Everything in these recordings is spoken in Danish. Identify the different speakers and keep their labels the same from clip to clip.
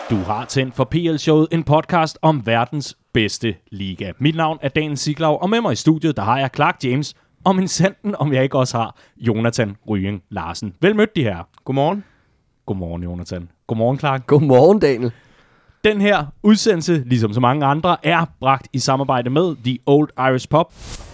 Speaker 1: Du har tændt for PL-showet, en podcast om verdens bedste liga. Mit navn er Daniel Siglau, og med mig i studiet, der har jeg Clark James, og min sanden, om jeg ikke også har Jonathan Ryen Larsen. Vel mødt de her.
Speaker 2: Godmorgen.
Speaker 1: Godmorgen, Jonathan. Godmorgen, Clark.
Speaker 3: Godmorgen, Daniel.
Speaker 1: Den her udsendelse, ligesom så mange andre, er bragt i samarbejde med The Old Irish Pub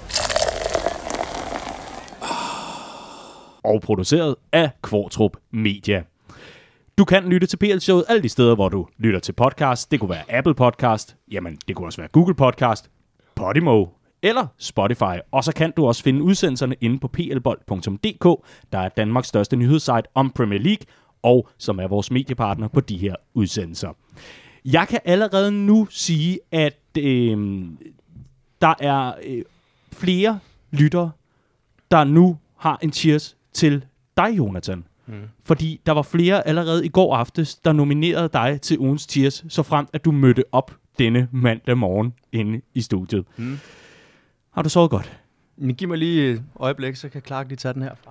Speaker 1: og produceret af Kvartrup Media. Du kan lytte til PL-showet alle de steder, hvor du lytter til podcast. Det kunne være Apple Podcast, jamen det kunne også være Google Podcast, Podimo eller Spotify. Og så kan du også finde udsendelserne inde på plbold.dk, der er Danmarks største nyhedssite om Premier League, og som er vores mediepartner på de her udsendelser. Jeg kan allerede nu sige, at der er flere lyttere, der nu har en cheers til dig, Jonathan. Fordi der var flere allerede i går aftes, der nominerede dig til ugens cheers, så frem at du mødte op denne mandag morgen inde i studiet. Har du sovet godt?
Speaker 2: Men giv mig lige et øjeblik, så kan Clark lige tage den herfra.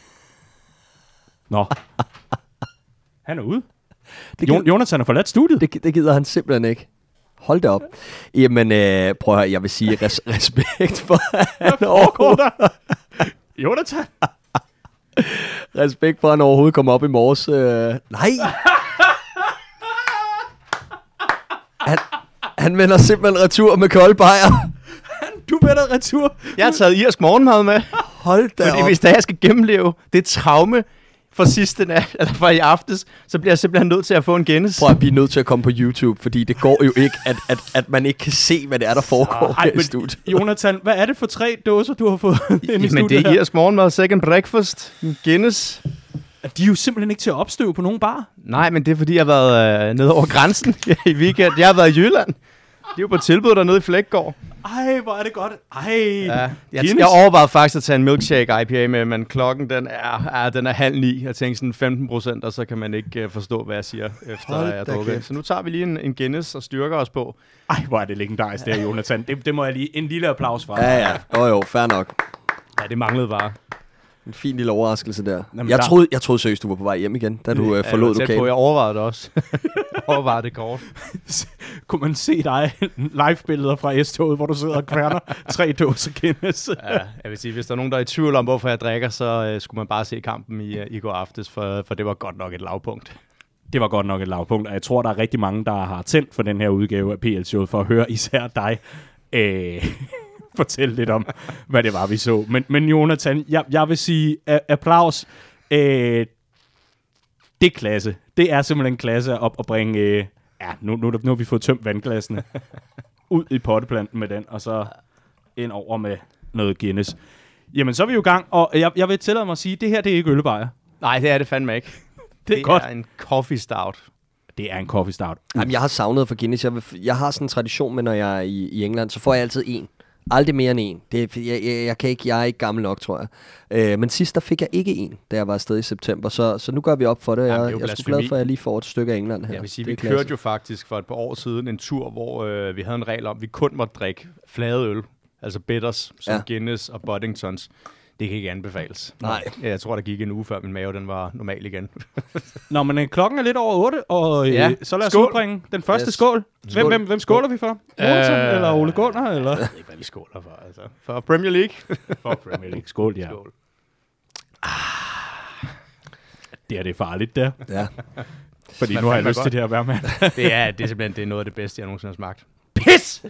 Speaker 1: Nå. Han er ude. Jonathan har forladt studiet.
Speaker 3: Det gider han simpelthen ikke. Hold da op. Jamen, prøv at høre, jeg vil sige respekt for, at han overhovedet...
Speaker 1: Jonathan!
Speaker 3: Respekt for, at han overhovedet kom op i morges. Nej! Han vender simpelthen retur med kolde bajer.
Speaker 1: Du vender retur.
Speaker 2: Jeg har taget irsk morgenmad med.
Speaker 3: Hold da
Speaker 2: Fordi
Speaker 3: op.
Speaker 2: hvis jeg skal gennemleve det traume fra sidste nat, eller fra i aftes, så bliver jeg simpelthen nødt til at få en Guinness.
Speaker 3: Prøv at vi er nødt til at komme på YouTube, fordi det går jo ikke, at man ikke kan se, hvad det er, der foregår her i studiet.
Speaker 1: Jonathan, hvad er det for 3 dåser, du har fået ind i studiet?
Speaker 2: Men det er irsk morgenmad, second breakfast, en Guinness.
Speaker 1: De er jo simpelthen ikke til at opstøve på nogen bar.
Speaker 2: Nej, men det er fordi, jeg har været nede over grænsen i weekend. Jeg har været i Jylland. De er jo på tilbud dernede i Flækgaard.
Speaker 1: Ej, hvor er det godt. Ej,
Speaker 2: ja, jeg overvejede faktisk at tage en milkshake IPA med, men klokken den er 8:30. Jeg tænkte sådan 15%, og så kan man ikke forstå, hvad jeg siger, efter jeg har drukket. Så nu tager vi lige en Guinness og styrker os på.
Speaker 1: Ej, hvor er det legendarisk der, Jonathan. Det må jeg lige en lille applaus fra.
Speaker 3: Ja. Jo, fair nok.
Speaker 2: Ja, det manglede bare.
Speaker 3: En fin lille overraskelse der.
Speaker 1: Jamen,
Speaker 3: Jeg troede seriøst, du var på vej hjem igen, da du forlod lokalet.
Speaker 2: Jeg overvejede det også. Overvejede det kort.
Speaker 1: Kunne man se dig live-billeder fra S-toget, hvor du sidder og kværner 3 dåser Guinness?
Speaker 2: Ja, jeg vil sige, hvis der er nogen, der er i tvivl om, hvorfor jeg drikker, så skulle man bare se kampen i går aftes, for det var godt nok et lavpunkt.
Speaker 1: Det var godt nok et lavpunkt, og jeg tror, der er rigtig mange, der har tændt for den her udgave af PL-showet, for at høre især dig fortælle lidt om, hvad det var, vi så. Men Jonathan, jeg vil sige applaus. Det er klasse. Det er simpelthen klasse at bringe... Nu har vi fået tømt vandglassene ud i potteplanten med den, og så ind over med noget Guinness. Jamen, så er vi jo i gang, og jeg vil tillade mig at sige, at det her, det er ikke øllebajer.
Speaker 2: Nej, det er det fandme ikke.
Speaker 1: Det er godt.
Speaker 2: Er en coffee stout.
Speaker 1: Det er en coffee stout.
Speaker 3: Jamen, jeg har savnet for Guinness. Jeg har sådan en tradition med, når jeg er i England, så får jeg altid en. Aldrig mere end en. Jeg er ikke gammel nok, tror jeg. Men sidst der fik jeg ikke en, da jeg var afsted i september. Så nu gør vi op for det. Jeg er sgu glad for, at jeg lige får et stykke af England her.
Speaker 2: Jeg vil sige, vi kørte jo faktisk for et par år siden en tur, hvor vi havde en regel om, at vi kun måtte drikke flade øl. Altså bitters, som Guinness og Boddingtons. Det kan ikke anbefales.
Speaker 3: Nej.
Speaker 2: Jeg tror, der gik en uge før min mave den var normal igen.
Speaker 1: Nå, men klokken er lidt over 8, og så lad os udbringe den første skål. Hvem skåler vi for? Jonathan eller Ole Gunnar? Eller?
Speaker 2: Jeg ved ikke, hvad vi skåler for. Altså. For Premier League.
Speaker 1: For Premier League. Skål, ja. Skål. Det er farligt, der.
Speaker 3: Ja.
Speaker 1: Fordi nu har jeg lyst til det at være med.
Speaker 2: Det er simpelthen noget af det bedste, jeg nogensinde har smagt. Pis!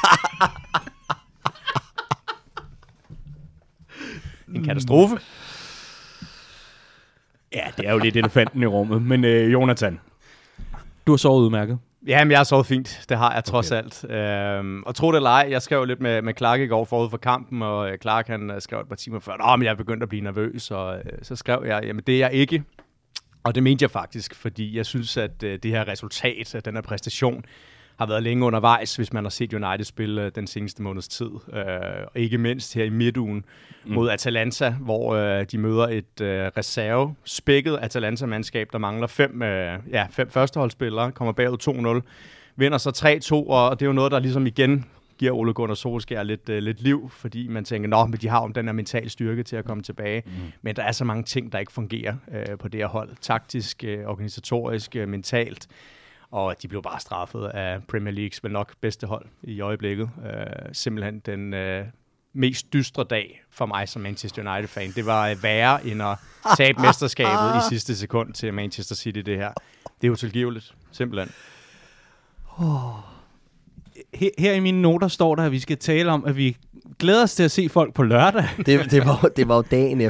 Speaker 2: En katastrofe.
Speaker 1: Ja, det er jo lidt elefanten i rummet. Men Jonathan, du har sovet udmærket.
Speaker 2: Jamen, jeg har sovet fint. Det har jeg trods alt. Og tro det eller ej, jeg skrev jo lidt med Clark i går forud for kampen, og Clark han skrev et par timer før, men jeg er begyndt at blive nervøs, og så skrev jeg, jamen det er jeg ikke. Og det mente jeg faktisk, fordi jeg synes, at det her resultat, at den her præstation, har været længe undervejs, hvis man har set United spille den seneste måneds tid. Og ikke mindst her i midtugen mod Atalanta, hvor de møder et reserve-spækket Atalanta-mandskab, der mangler 5 førsteholdsspillere, kommer bagud 2-0, vinder så 3-2, og det er jo noget, der ligesom igen giver Ole Gunnar Solskjær lidt liv, fordi man tænker, men de har om den her mental styrke til at komme tilbage. Men der er så mange ting, der ikke fungerer på det her hold. Taktisk, organisatorisk, mentalt. Og de blev bare straffet af Premier Leagues vel nok bedste hold i øjeblikket. Simpelthen den mest dystre dag for mig som Manchester United-fan. Det var værre end at tabe mesterskabet i sidste sekund til Manchester City, det her. Det er utilgiveligt, simpelthen.
Speaker 1: Her i mine noter står der, at vi skal tale om, at vi glæder os til at se folk på lørdag.
Speaker 3: Det var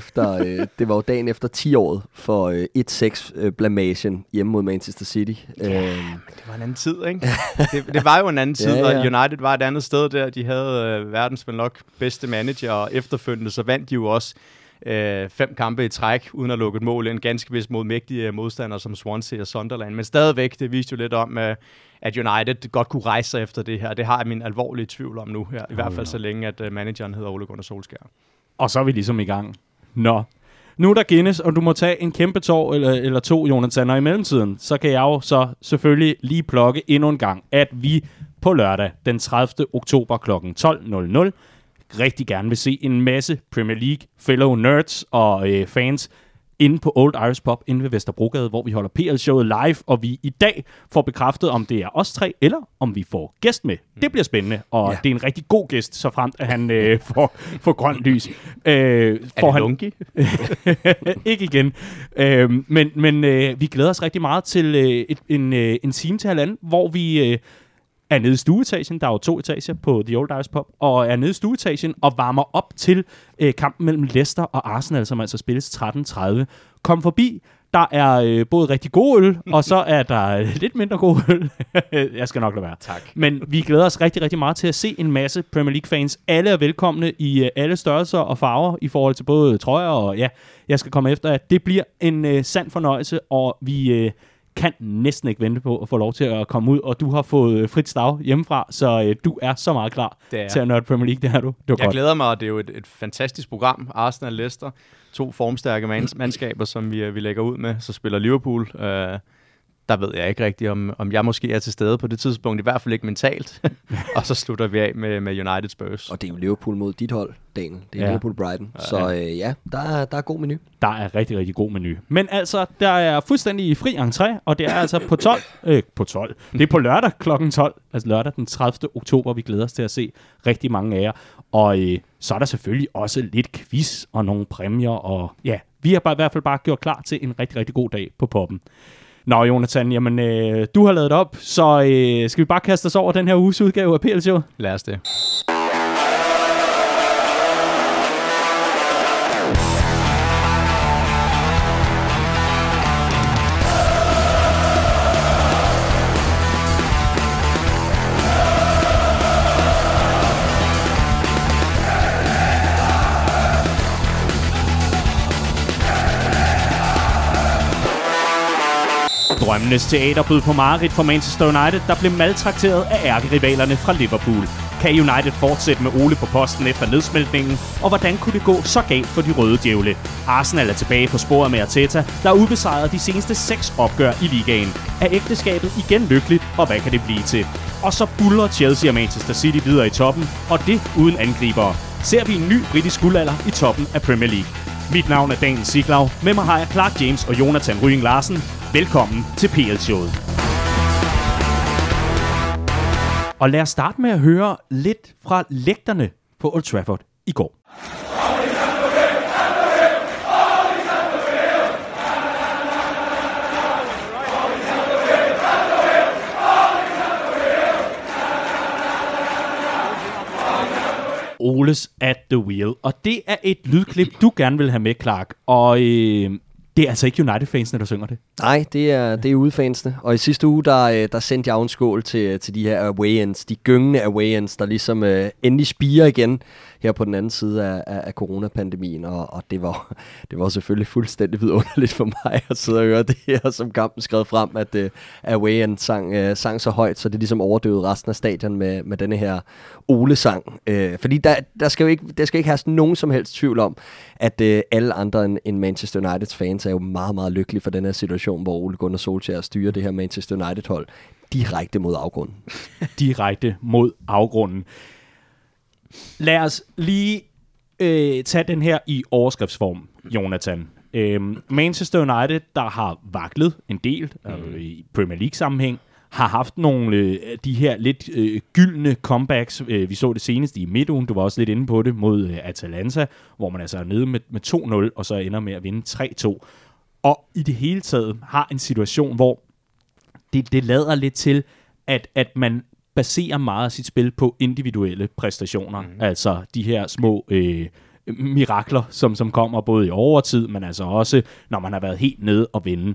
Speaker 3: jo dagen efter 10 år for 1-6 blamagen hjemme mod Manchester City.
Speaker 2: Men det var en anden tid, ikke? det var jo en anden tid, og United var et andet sted der. De havde verdens vel nok bedste manager, og efterfølgende så vandt de jo også 5 kampe i træk, uden at lukke et mål ind, ganske vist mod mægtige modstandere som Swansea og Sunderland. Men stadigvæk, det viste jo lidt om, at United godt kunne rejse sig efter det her. Det har jeg min alvorlige tvivl om nu her. I hvert fald så længe, at manageren hedder Ole Gunnar Solskjaer.
Speaker 1: Og så er vi ligesom i gang. Nå. Nu er der Guinness, og du må tage en kæmpe tår eller to, Jonathan. Og i mellemtiden, så kan jeg jo så selvfølgelig lige plukke endnu en gang, at vi på lørdag den 30. oktober kl. 12.00 rigtig gerne vil se en masse Premier League fellow nerds og fans inde på Old Irish Pub inde ved Vesterbrogade, hvor vi holder PL-showet live, og vi i dag får bekræftet, om det er os tre, eller om vi får gæst med. Det bliver spændende, og det er en rigtig god gæst, så fremt at han får grønt lys.
Speaker 2: Er det lunky?
Speaker 1: Ikke igen. Men vi glæder os rigtig meget til en time til halvanden, hvor vi er nede i stueetagen. Der er jo 2 etager på The Old Irish Pub, og er nede i stueetagen og varmer op til kampen mellem Leicester og Arsenal, som altså spilles 13.30. Kom forbi. Der er både rigtig god øl, og så er der lidt mindre god øl. Jeg skal nok lade være.
Speaker 2: Tak.
Speaker 1: Men vi glæder os rigtig, rigtig meget til at se en masse Premier League-fans. Alle er velkomne i alle størrelser og farver i forhold til både trøjer og jeg skal komme efter, at det bliver en sand fornøjelse, og vi kan næsten ikke vente på at få lov til at komme ud, og du har fået frit stav hjemmefra, så du er så meget klar til at nørde Premier League, det er du. Det
Speaker 2: jeg glæder mig, og det er jo et fantastisk program. Arsenal og Leicester, 2 formstærke mandskaber, som vi lægger ud med. Så spiller Liverpool. Der ved jeg ikke rigtigt, om jeg måske er til stede på det tidspunkt, i hvert fald ikke mentalt. Og så slutter vi af med United Spurs.
Speaker 3: Og det er jo Liverpool mod dit hold, Daniel. Det er Liverpool Brighton. Så der er god menu.
Speaker 1: Der er rigtig, rigtig god menu. Men altså, der er fuldstændig fri entré, og det er altså på 12. Det er på lørdag kl. 12. Altså lørdag den 30. oktober. Vi glæder os til at se rigtig mange af jer. Og så er der selvfølgelig også lidt quiz og nogle præmier. Og ja, vi har i hvert fald bare gjort klar til en rigtig, rigtig god dag på poppen. Nå, Jonathan, jamen, du har lavet det op, så skal vi bare kaste os over den her uges udgave af PL-showet?
Speaker 2: Lad os det.
Speaker 1: Drømmenes teater bød på mareridt for Manchester United, der blev maltrakteret af ærkerivalerne fra Liverpool. Kan United fortsætte med Ole på posten efter nedsmeltningen? Og hvordan kunne det gå så galt for de røde djævle? Arsenal er tilbage på sporet med Arteta, der har ubesejret de seneste 6 opgør i ligaen. Er ægteskabet igen lykkeligt, og hvad kan det blive til? Og så buller Chelsea og Manchester City videre i toppen, og det uden angribere. Ser vi en ny britisk guldalder i toppen af Premier League. Mit navn er Daniel Siglau. Med mig har jeg Clark James og Jonathan Ryging Larsen. Velkommen til PL-showet. Og lad os starte med at høre lidt fra lægterne på Old Trafford i går. Oles at the wheel. Og det er et lydklip, du gerne vil have med, Clark. Og det er altså ikke United-fansene, der synger det.
Speaker 3: Nej, det er udefansene. Og i sidste uge, der sendte jeg en skål til de her away-ends, de gyngende away-ends, der ligesom endelig spirer igen her på den anden side af coronapandemien. Og det var selvfølgelig fuldstændig vidunderligt for mig at sidde og høre det her, som kampen skrev frem, at away-end sang så højt, så det ligesom overdøvede resten af stadion med denne her Ole-sang. Fordi der skal ikke have nogen som helst tvivl om, at alle andre end Manchester Uniteds fans er jo meget, meget lykkelige for den her situation, hvor Ole Gunnar Solskjaer styrer det her Manchester United-hold direkte mod afgrunden.
Speaker 1: Direkte mod afgrunden. Lad os lige tage den her i overskriftsform, Jonathan. Manchester United, der har vaklet en del i Premier League-sammenhæng, har haft nogle de her lidt gyldne comebacks. Vi så det senest i midtugen, du var også lidt inde på det, mod Atalanta, hvor man altså er nede med 2-0, og så ender med at vinde 3-2. Og i det hele taget har en situation, hvor det lader lidt til, at man baserer meget af sit spil på individuelle præstationer. Altså de her små mirakler, som kommer både i overtid, men altså også, når man har været helt nede og vinde.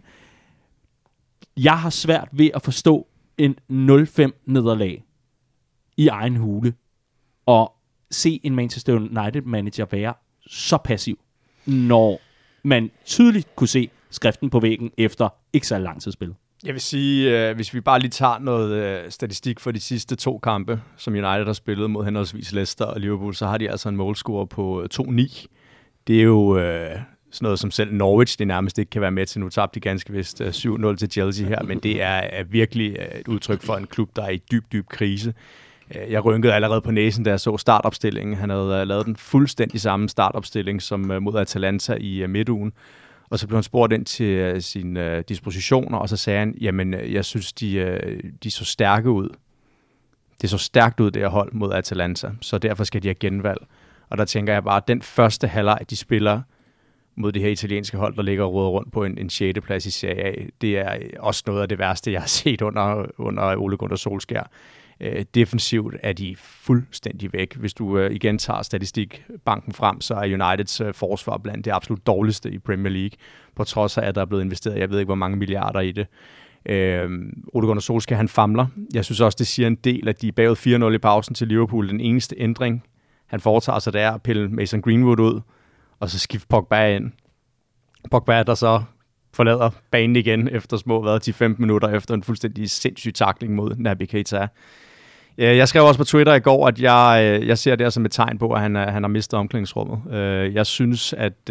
Speaker 1: Jeg har svært ved at forstå en 0-5-nederlag i egen hule, og se en Manchester United-manager være så passiv, når man tydeligt kunne se skriften på væggen efter ikke så lang tid spil.
Speaker 2: Jeg vil sige, hvis vi bare lige tager noget statistik for de sidste 2 kampe, som United har spillet mod henholdsvis Leicester og Liverpool, så har de altså en målscore på 2-9. Det er jo sådan noget, som selv Norwich det nærmest ikke kan være med til. Nu tabte de ganske vist 7-0 til Chelsea her, men det er virkelig et udtryk for en klub, der er i dyb krise. Jeg rynkede allerede på næsen, da jeg så startopstillingen. Han havde lavet den fuldstændig samme startopstilling som mod Atalanta i midtugen. Og så blev han spurgt ind til sine dispositioner, og så sagde han, jamen, jeg synes, de så stærke ud. Det så stærkt ud, det her hold mod Atalanta, så derfor skal de have genvalg. Og der tænker jeg bare, at den første halvleg, de spiller mod det her italienske hold, der ligger og roder rundt på en 6. plads i Serie A, det er også noget af det værste, jeg har set under Ole Gunnar Solskjær. Defensivt er de fuldstændig væk. Hvis du igen tager statistikbanken frem, så er Uniteds forsvar blandt det absolut dårligste i Premier League, på trods af, at der er blevet investeret, jeg ved ikke, hvor mange milliarder i det. Ole Gunnar Solskjær, han famler. Jeg synes også, det siger en del, at de er bagud 4-0 i pausen til Liverpool. Den eneste ændring, han foretager sig, det er at pille Mason Greenwood ud, og så skifte Pogba ind. Pogba, der så forlader banen igen efter små 10-15 minutter efter en fuldstændig sindssyg tackling mod Naby Keita. Jeg skrev også på Twitter i går, at jeg ser det som et tegn på, at han har mistet omklædningsrummet. Jeg synes, at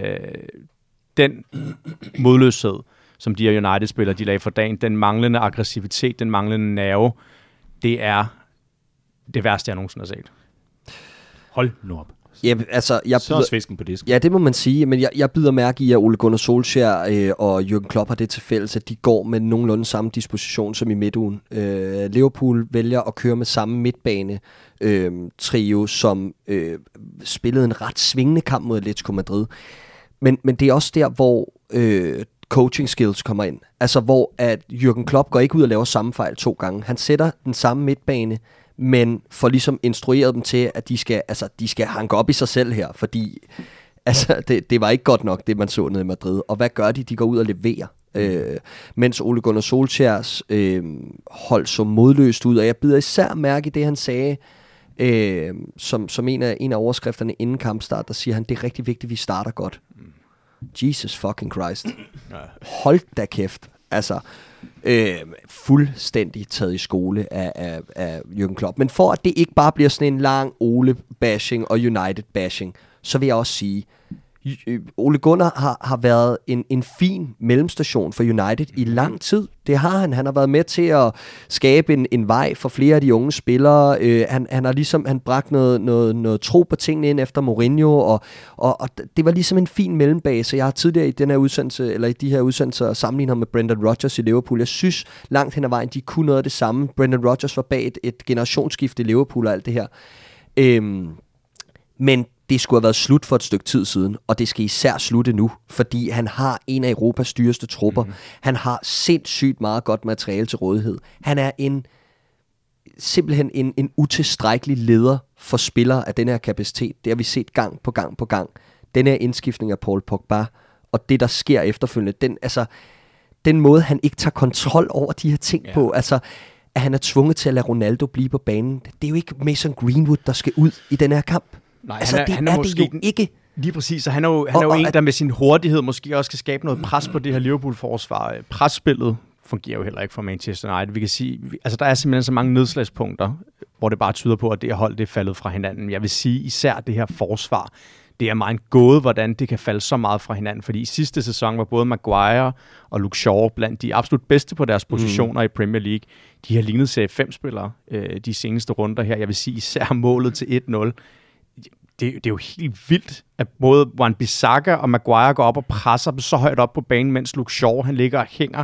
Speaker 2: den modløshed, som de her United-spillere, de lagde for dagen, den manglende aggressivitet, den manglende nerve, det er det værste, jeg nogensinde har set.
Speaker 1: Hold nu op.
Speaker 3: Ja, altså,
Speaker 1: så er svisken på disken.
Speaker 3: Ja, det må man sige, men jeg bider mærke i, at Ole Gunnar Solskjær og Jürgen Klopp har det til fælles, at de går med nogenlunde samme disposition som i midtugen. Liverpool vælger at køre med samme midtbane trio, som spillede en ret svingende kamp mod Atletico Madrid. Men det er også der, hvor coaching skills kommer ind. Altså, hvor at Jürgen Klopp går ikke ud og laver samme fejl 2 gange. Han sætter den samme midtbane, men får ligesom instrueret dem til, at de skal hanke op i sig selv her, fordi det var ikke godt nok, det man så nede i Madrid. Og hvad gør de? De går ud og leverer. Mens Ole Gunnar Solskjærs hold så modløst ud, og jeg bider især mærke i det, han sagde, som en af overskrifterne inden kampstart, der siger han, det er rigtig vigtigt, vi starter godt. Jesus fucking Christ. Hold da kæft. Altså, fuldstændig taget i skole af Jürgen Klopp. Men for at det ikke bare bliver sådan en lang Ole-bashing og United-bashing, så vil jeg også sige, Ole Gunnar har været en fin mellemstation for United i lang tid. Det har han. Han har været med til at skabe en vej for flere af de unge spillere. Han har ligesom bragt noget tro på tingene ind efter Mourinho, og det var ligesom en fin mellembase. Jeg har tidligere i den her udsendelse, eller i de her udsendelser sammenlignet ham med Brendan Rodgers i Liverpool. Jeg synes langt hen ad vejen, de kunne noget af det samme. Brendan Rodgers var bag et generationsskifte i Liverpool og alt det her. Men det skulle have været slut for et stykke tid siden, og det skal især slutte nu, fordi han har en af Europas dyreste trupper. Han har sindssygt meget godt materiale til rådighed. Han er simpelthen en utilstrækkelig leder for spillere af den her kapacitet. Det har vi set gang på gang. Den her indskiftning af Paul Pogba, og det der sker efterfølgende, den måde, han ikke tager kontrol over de her ting på, altså at han er tvunget til at lade Ronaldo blive på banen. Det er jo ikke Mason Greenwood, der skal ud i den her kamp.
Speaker 2: Nej,
Speaker 3: altså, han er måske det jo ikke.
Speaker 2: Lige præcis, og han er jo en, der med sin hurtighed måske også kan skabe noget pres på det her Liverpool-forsvar. Presspillet fungerer jo heller ikke for Manchester United. Vi kan sige, altså der er simpelthen så mange nedslagspunkter, hvor det bare tyder på, at det her hold det er faldet fra hinanden. Jeg vil sige, især det her forsvar, det er meget en gåde, hvordan det kan falde så meget fra hinanden, fordi i sidste sæson var både Maguire og Luke Shaw blandt de absolut bedste på deres positioner i Premier League. De har lignet Serie 5-spillere de seneste runder her. Jeg vil sige, især målet til 1-0. Det er jo helt vildt, at både Wan-Bissaka og Maguire går op og presser dem så højt op på banen, mens Luke Shaw han ligger og hænger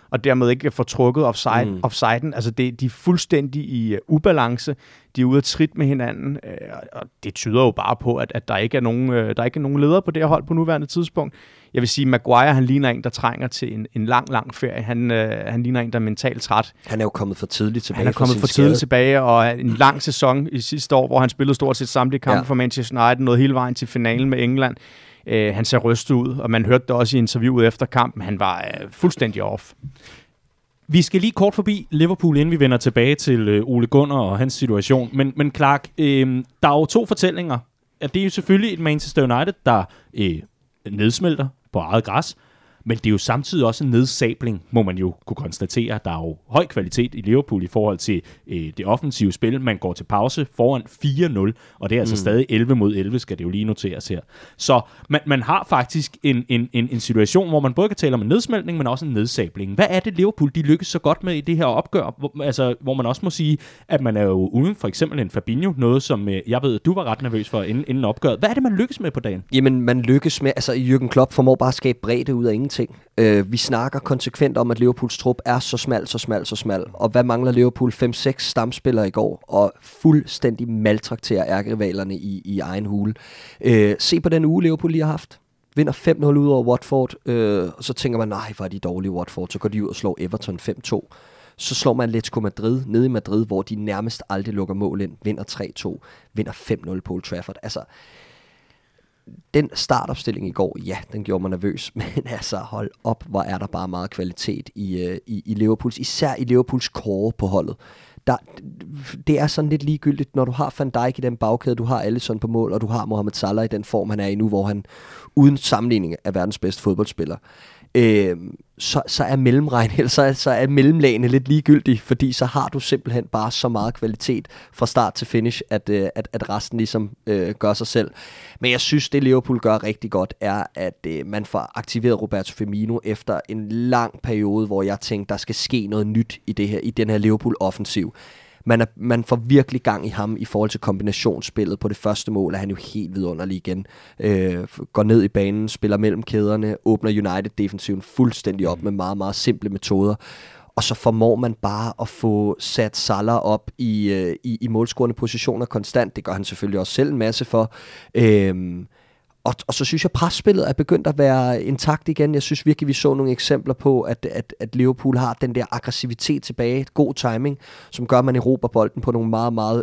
Speaker 2: og dermed ikke får trukket offsiden. Altså de er fuldstændig i ubalance. De er ude at trit med hinanden, og det tyder jo bare på, at der ikke er nogen leder på det her hold på nuværende tidspunkt. Jeg vil sige, Maguire, han ligner en, der trænger til en lang ferie. Han ligner en, der er mentalt træt.
Speaker 3: Han er jo kommet for tidligt tilbage.
Speaker 2: Han er kommet for tidligt tilbage, og en lang sæson i sidste år, hvor han spillede stort set samtlige kampe for Manchester United, nåede hele vejen til finalen med England. Han ser rystet ud, og man hørte det også i interviewet efter kampen. Han var fuldstændig off.
Speaker 1: Vi skal lige kort forbi Liverpool, inden vi vender tilbage til Ole Gunnar og hans situation. Men Clark, der er jo to fortællinger. At det er jo selvfølgelig et Manchester United, der nedsmelter på eget græs, men det er jo samtidig også en nedsabling, må man jo kunne konstatere. Der er jo høj kvalitet i Liverpool i forhold til det offensive spil. Man går til pause foran 4-0, og det er altså stadig 11-11, skal det jo lige noteres her. Så man har faktisk en situation, hvor man både kan tale om en nedsmeltning, men også en nedsabling. Hvad er det Liverpool, de lykkes så godt med i det her opgør? Hvor man også må sige, at man er jo uden for eksempel en Fabinho, noget som jeg ved, du var ret nervøs for inden opgøret. Hvad er det, man lykkes med på dagen?
Speaker 3: Jamen, man lykkes med, altså Jürgen Klopp formår bare at skabe bredde ud af ingenting. Vi snakker konsekvent om, at Liverpools trup er så smal. Og hvad mangler Liverpool? 5-6 stamspillere i går, og fuldstændig maltrakterer ærkerivalerne i egen hule. Se på den uge, Liverpool lige har haft. Vinder 5-0 ud over Watford, og så tænker man, nej, hvor er de dårlige Watford. Så går de ud og slår Everton 5-2. Så slår man Atletico Madrid nede i Madrid, hvor de nærmest aldrig lukker mål ind. Vinder 3-2, vinder 5-0 på Old Trafford. Altså, den startopstilling i går, ja, den gjorde mig nervøs, men altså hold op, hvor er der bare meget kvalitet i Liverpools, især i Liverpools core på holdet. Det er sådan lidt ligegyldigt, når du har Van Dijk i den bagkæde, du har Alisson på mål, og du har Mohamed Salah i den form, han er i nu, hvor han uden sammenligning er verdens bedste fodboldspiller. Så er mellemregn, så er mellemlagene lidt ligegyldige, fordi så har du simpelthen bare så meget kvalitet fra start til finish, at resten ligesom gør sig selv. Men jeg synes, det Liverpool gør rigtig godt, er, at man får aktiveret Roberto Firmino efter en lang periode, hvor jeg tænkte, der skal ske noget nyt i den her Liverpool-offensiv. Man får virkelig gang i ham i forhold til kombinationsspillet. På det første mål er han jo helt vidunderlig igen. Går ned i banen, spiller mellem kæderne, åbner United-defensiven fuldstændig op med meget, meget simple metoder. Og så formår man bare at få sat Salah op i målscorende positioner konstant. Det gør han selvfølgelig også selv en masse for. Og så synes jeg, presspillet er begyndt at være intakt igen. Jeg synes virkelig, vi så nogle eksempler på, at Liverpool har den der aggressivitet tilbage, god timing, som gør, at man erobrer bolden på nogle meget, meget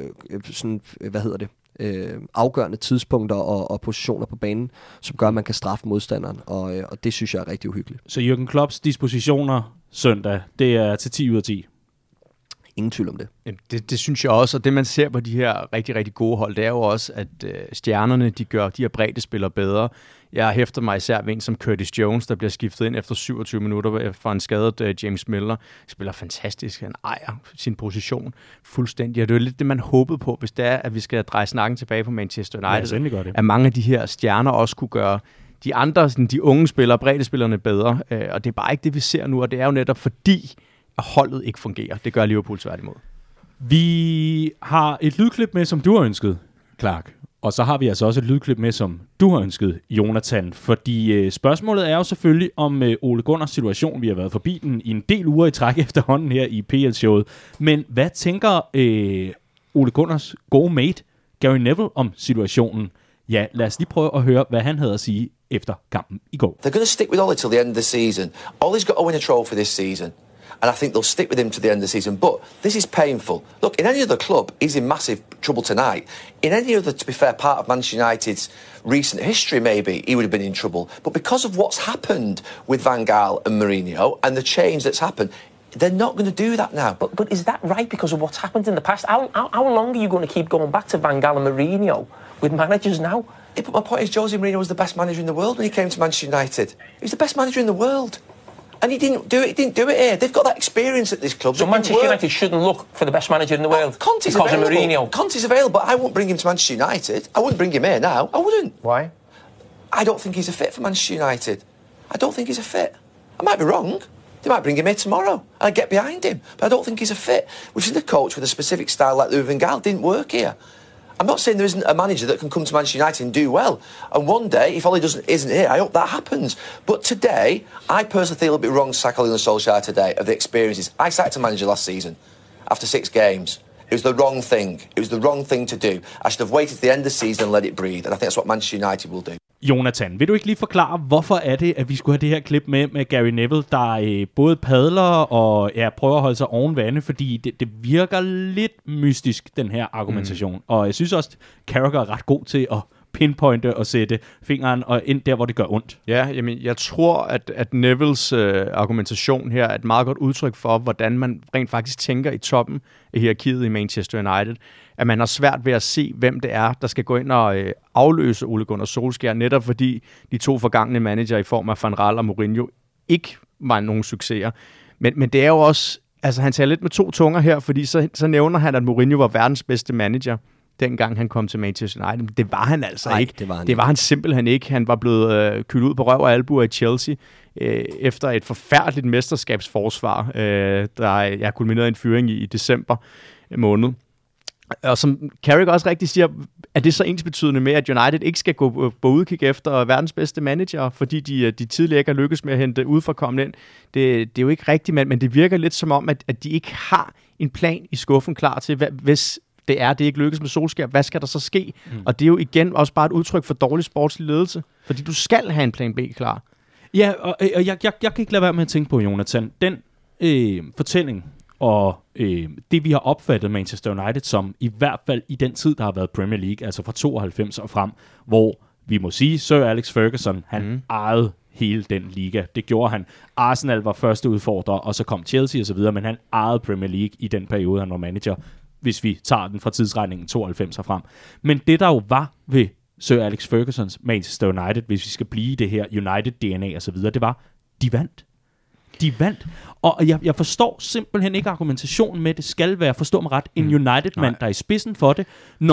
Speaker 3: afgørende tidspunkter og positioner på banen, som gør, at man kan straffe modstanderen, og det synes jeg er rigtig uhyggeligt.
Speaker 1: Så Jürgen Klopps dispositioner søndag, det er til 10 ud af 10?
Speaker 3: Ingen tvivl om det.
Speaker 2: Det synes jeg også, og det man ser på de her rigtig, rigtig gode hold, det er jo også, at stjernerne, de gør de her breddespillere bedre. Jeg hæfter mig især ved en som Curtis Jones, der bliver skiftet ind efter 27 minutter for en skadet James Milner. Spiller fantastisk, han ejer sin position fuldstændig, og det er jo lidt det, man håbede på, hvis det er, at vi skal dreje snakken tilbage på Manchester United. Ja, at mange af de her stjerner også kunne gøre de andre, de unge spillere, breddespillerne bedre, og det er bare ikke det, vi ser nu, og det er jo netop fordi, at holdet ikke fungerer. Det gør Liverpool tværtimod.
Speaker 1: Vi har et lydklip med, som du har ønsket, Clark. Og så har vi altså også et lydklip med, som du har ønsket, Jonathan. Fordi spørgsmålet er jo selvfølgelig om Ole Gunnars situation. Vi har været forbi den i en del uger i træk efterhånden her i PL-showet. Men hvad tænker Ole Gunnars gode mate, Gary Neville, om situationen? Ja, lad os lige prøve at høre, hvad han havde at sige efter kampen i går.
Speaker 4: They're going to stick with Ole till the end of the season. Ole's got to win a trophy this season. And I think they'll stick with him to the end of the season. But this is painful. Look, in any other club, he's in massive trouble tonight. In any other, to be fair, part of Manchester United's recent history, maybe, he would have been in trouble. But because of what's happened with Van Gaal and Mourinho and the change that's happened, they're not going to do that now.
Speaker 5: But is that right because of what's happened in the past? How long are you going to keep going back to Van Gaal and Mourinho with managers now?
Speaker 4: Yeah, but my point is, Jose Mourinho was the best manager in the world when he came to Manchester United. He was the best manager in the world. And he didn't do it. He didn't do it here. They've got that experience at this club.
Speaker 5: So Manchester United shouldn't look for the best manager in the world.
Speaker 4: Conte's
Speaker 5: because
Speaker 4: available.
Speaker 5: of Mourinho.
Speaker 4: Conte's available. I won't bring him to Manchester United. I wouldn't bring him here now. I wouldn't.
Speaker 5: Why?
Speaker 4: I don't think he's a fit for Manchester United. I don't think he's a fit. I might be wrong. They might bring him here tomorrow. I'd get behind him. But I don't think he's a fit. We've seen a coach with a specific style like Louis van Gaal didn't work here. I'm not saying there isn't a manager that can come to Manchester United and do well. And one day, if Ole isn't here, I hope that happens. But today, I personally feel a bit wrong to sack Ole Solskjaer today of the experiences. I sacked a manager last season after 6 games. It was the wrong thing. It was the wrong thing to do. I should have waited to the end of the season and let it breathe. And I think that's what Manchester United will do.
Speaker 1: Jonathan, vil du ikke lige forklare, hvorfor er det, at vi skulle have det her klip med Gary Neville, der både padler og prøver at holde sig oven vande, fordi det virker lidt mystisk, den her argumentation. Og jeg synes også, Carragher er ret god til at pinpointe og sætte fingeren ind der, hvor det gør ondt.
Speaker 2: Ja, jamen, jeg tror, at Nevilles argumentation her er et meget godt udtryk for, hvordan man rent faktisk tænker i toppen af hierarkiet i Manchester United. At man har svært ved at se, hvem det er, der skal gå ind og afløse Ole Gunnar Solskjaer, netop fordi de 2 forgangne manager i form af Van Gaal og Mourinho ikke var nogen succeser. Men det er jo også, altså han tager lidt med 2 tunger her, fordi så nævner han, at Mourinho var verdens bedste manager, dengang han kom til Manchester United. Det var han altså ikke. Det var han simpelthen ikke. Han var blevet kølet ud på røv og albuer i Chelsea efter et forfærdeligt mesterskabsforsvar, der kulminerede en fyring i december måned. Og som Carragher også rigtig siger, er det så ensbetydende med, at United ikke skal gå på udkig efter verdens bedste manager, fordi de tidligere ikke har lykkes med at hente udefrakommende ind. Det er jo ikke rigtigt, men det virker lidt som om, at de ikke har en plan i skuffen klar til, hvis det ikke lykkes med Solskjaer, hvad skal der så ske? Og det er jo igen også bare et udtryk for dårlig sportslig ledelse, fordi du skal have en plan B klar.
Speaker 1: Ja, og jeg kan ikke lade være med at tænke på, Jonathan, den fortælling og det, vi har opfattet Manchester United som, i hvert fald i den tid, der har været Premier League, altså fra 92 og frem, hvor vi må sige, Sir Alex Ferguson, han ejede hele den liga. Det gjorde han. Arsenal var første udfordrer, og så kom Chelsea og så videre, men han ejede Premier League i den periode, han var manager, hvis vi tager den fra tidsregningen 92 og frem. Men det, der jo var ved Sir Alex Fergusons Manchester United, hvis vi skal blive det her United-DNA og så videre, det var, de vandt. De vandt. Og jeg forstår simpelthen ikke argumentationen med, at det skal være, forstå mig ret, en United-mand, der er i spidsen for det.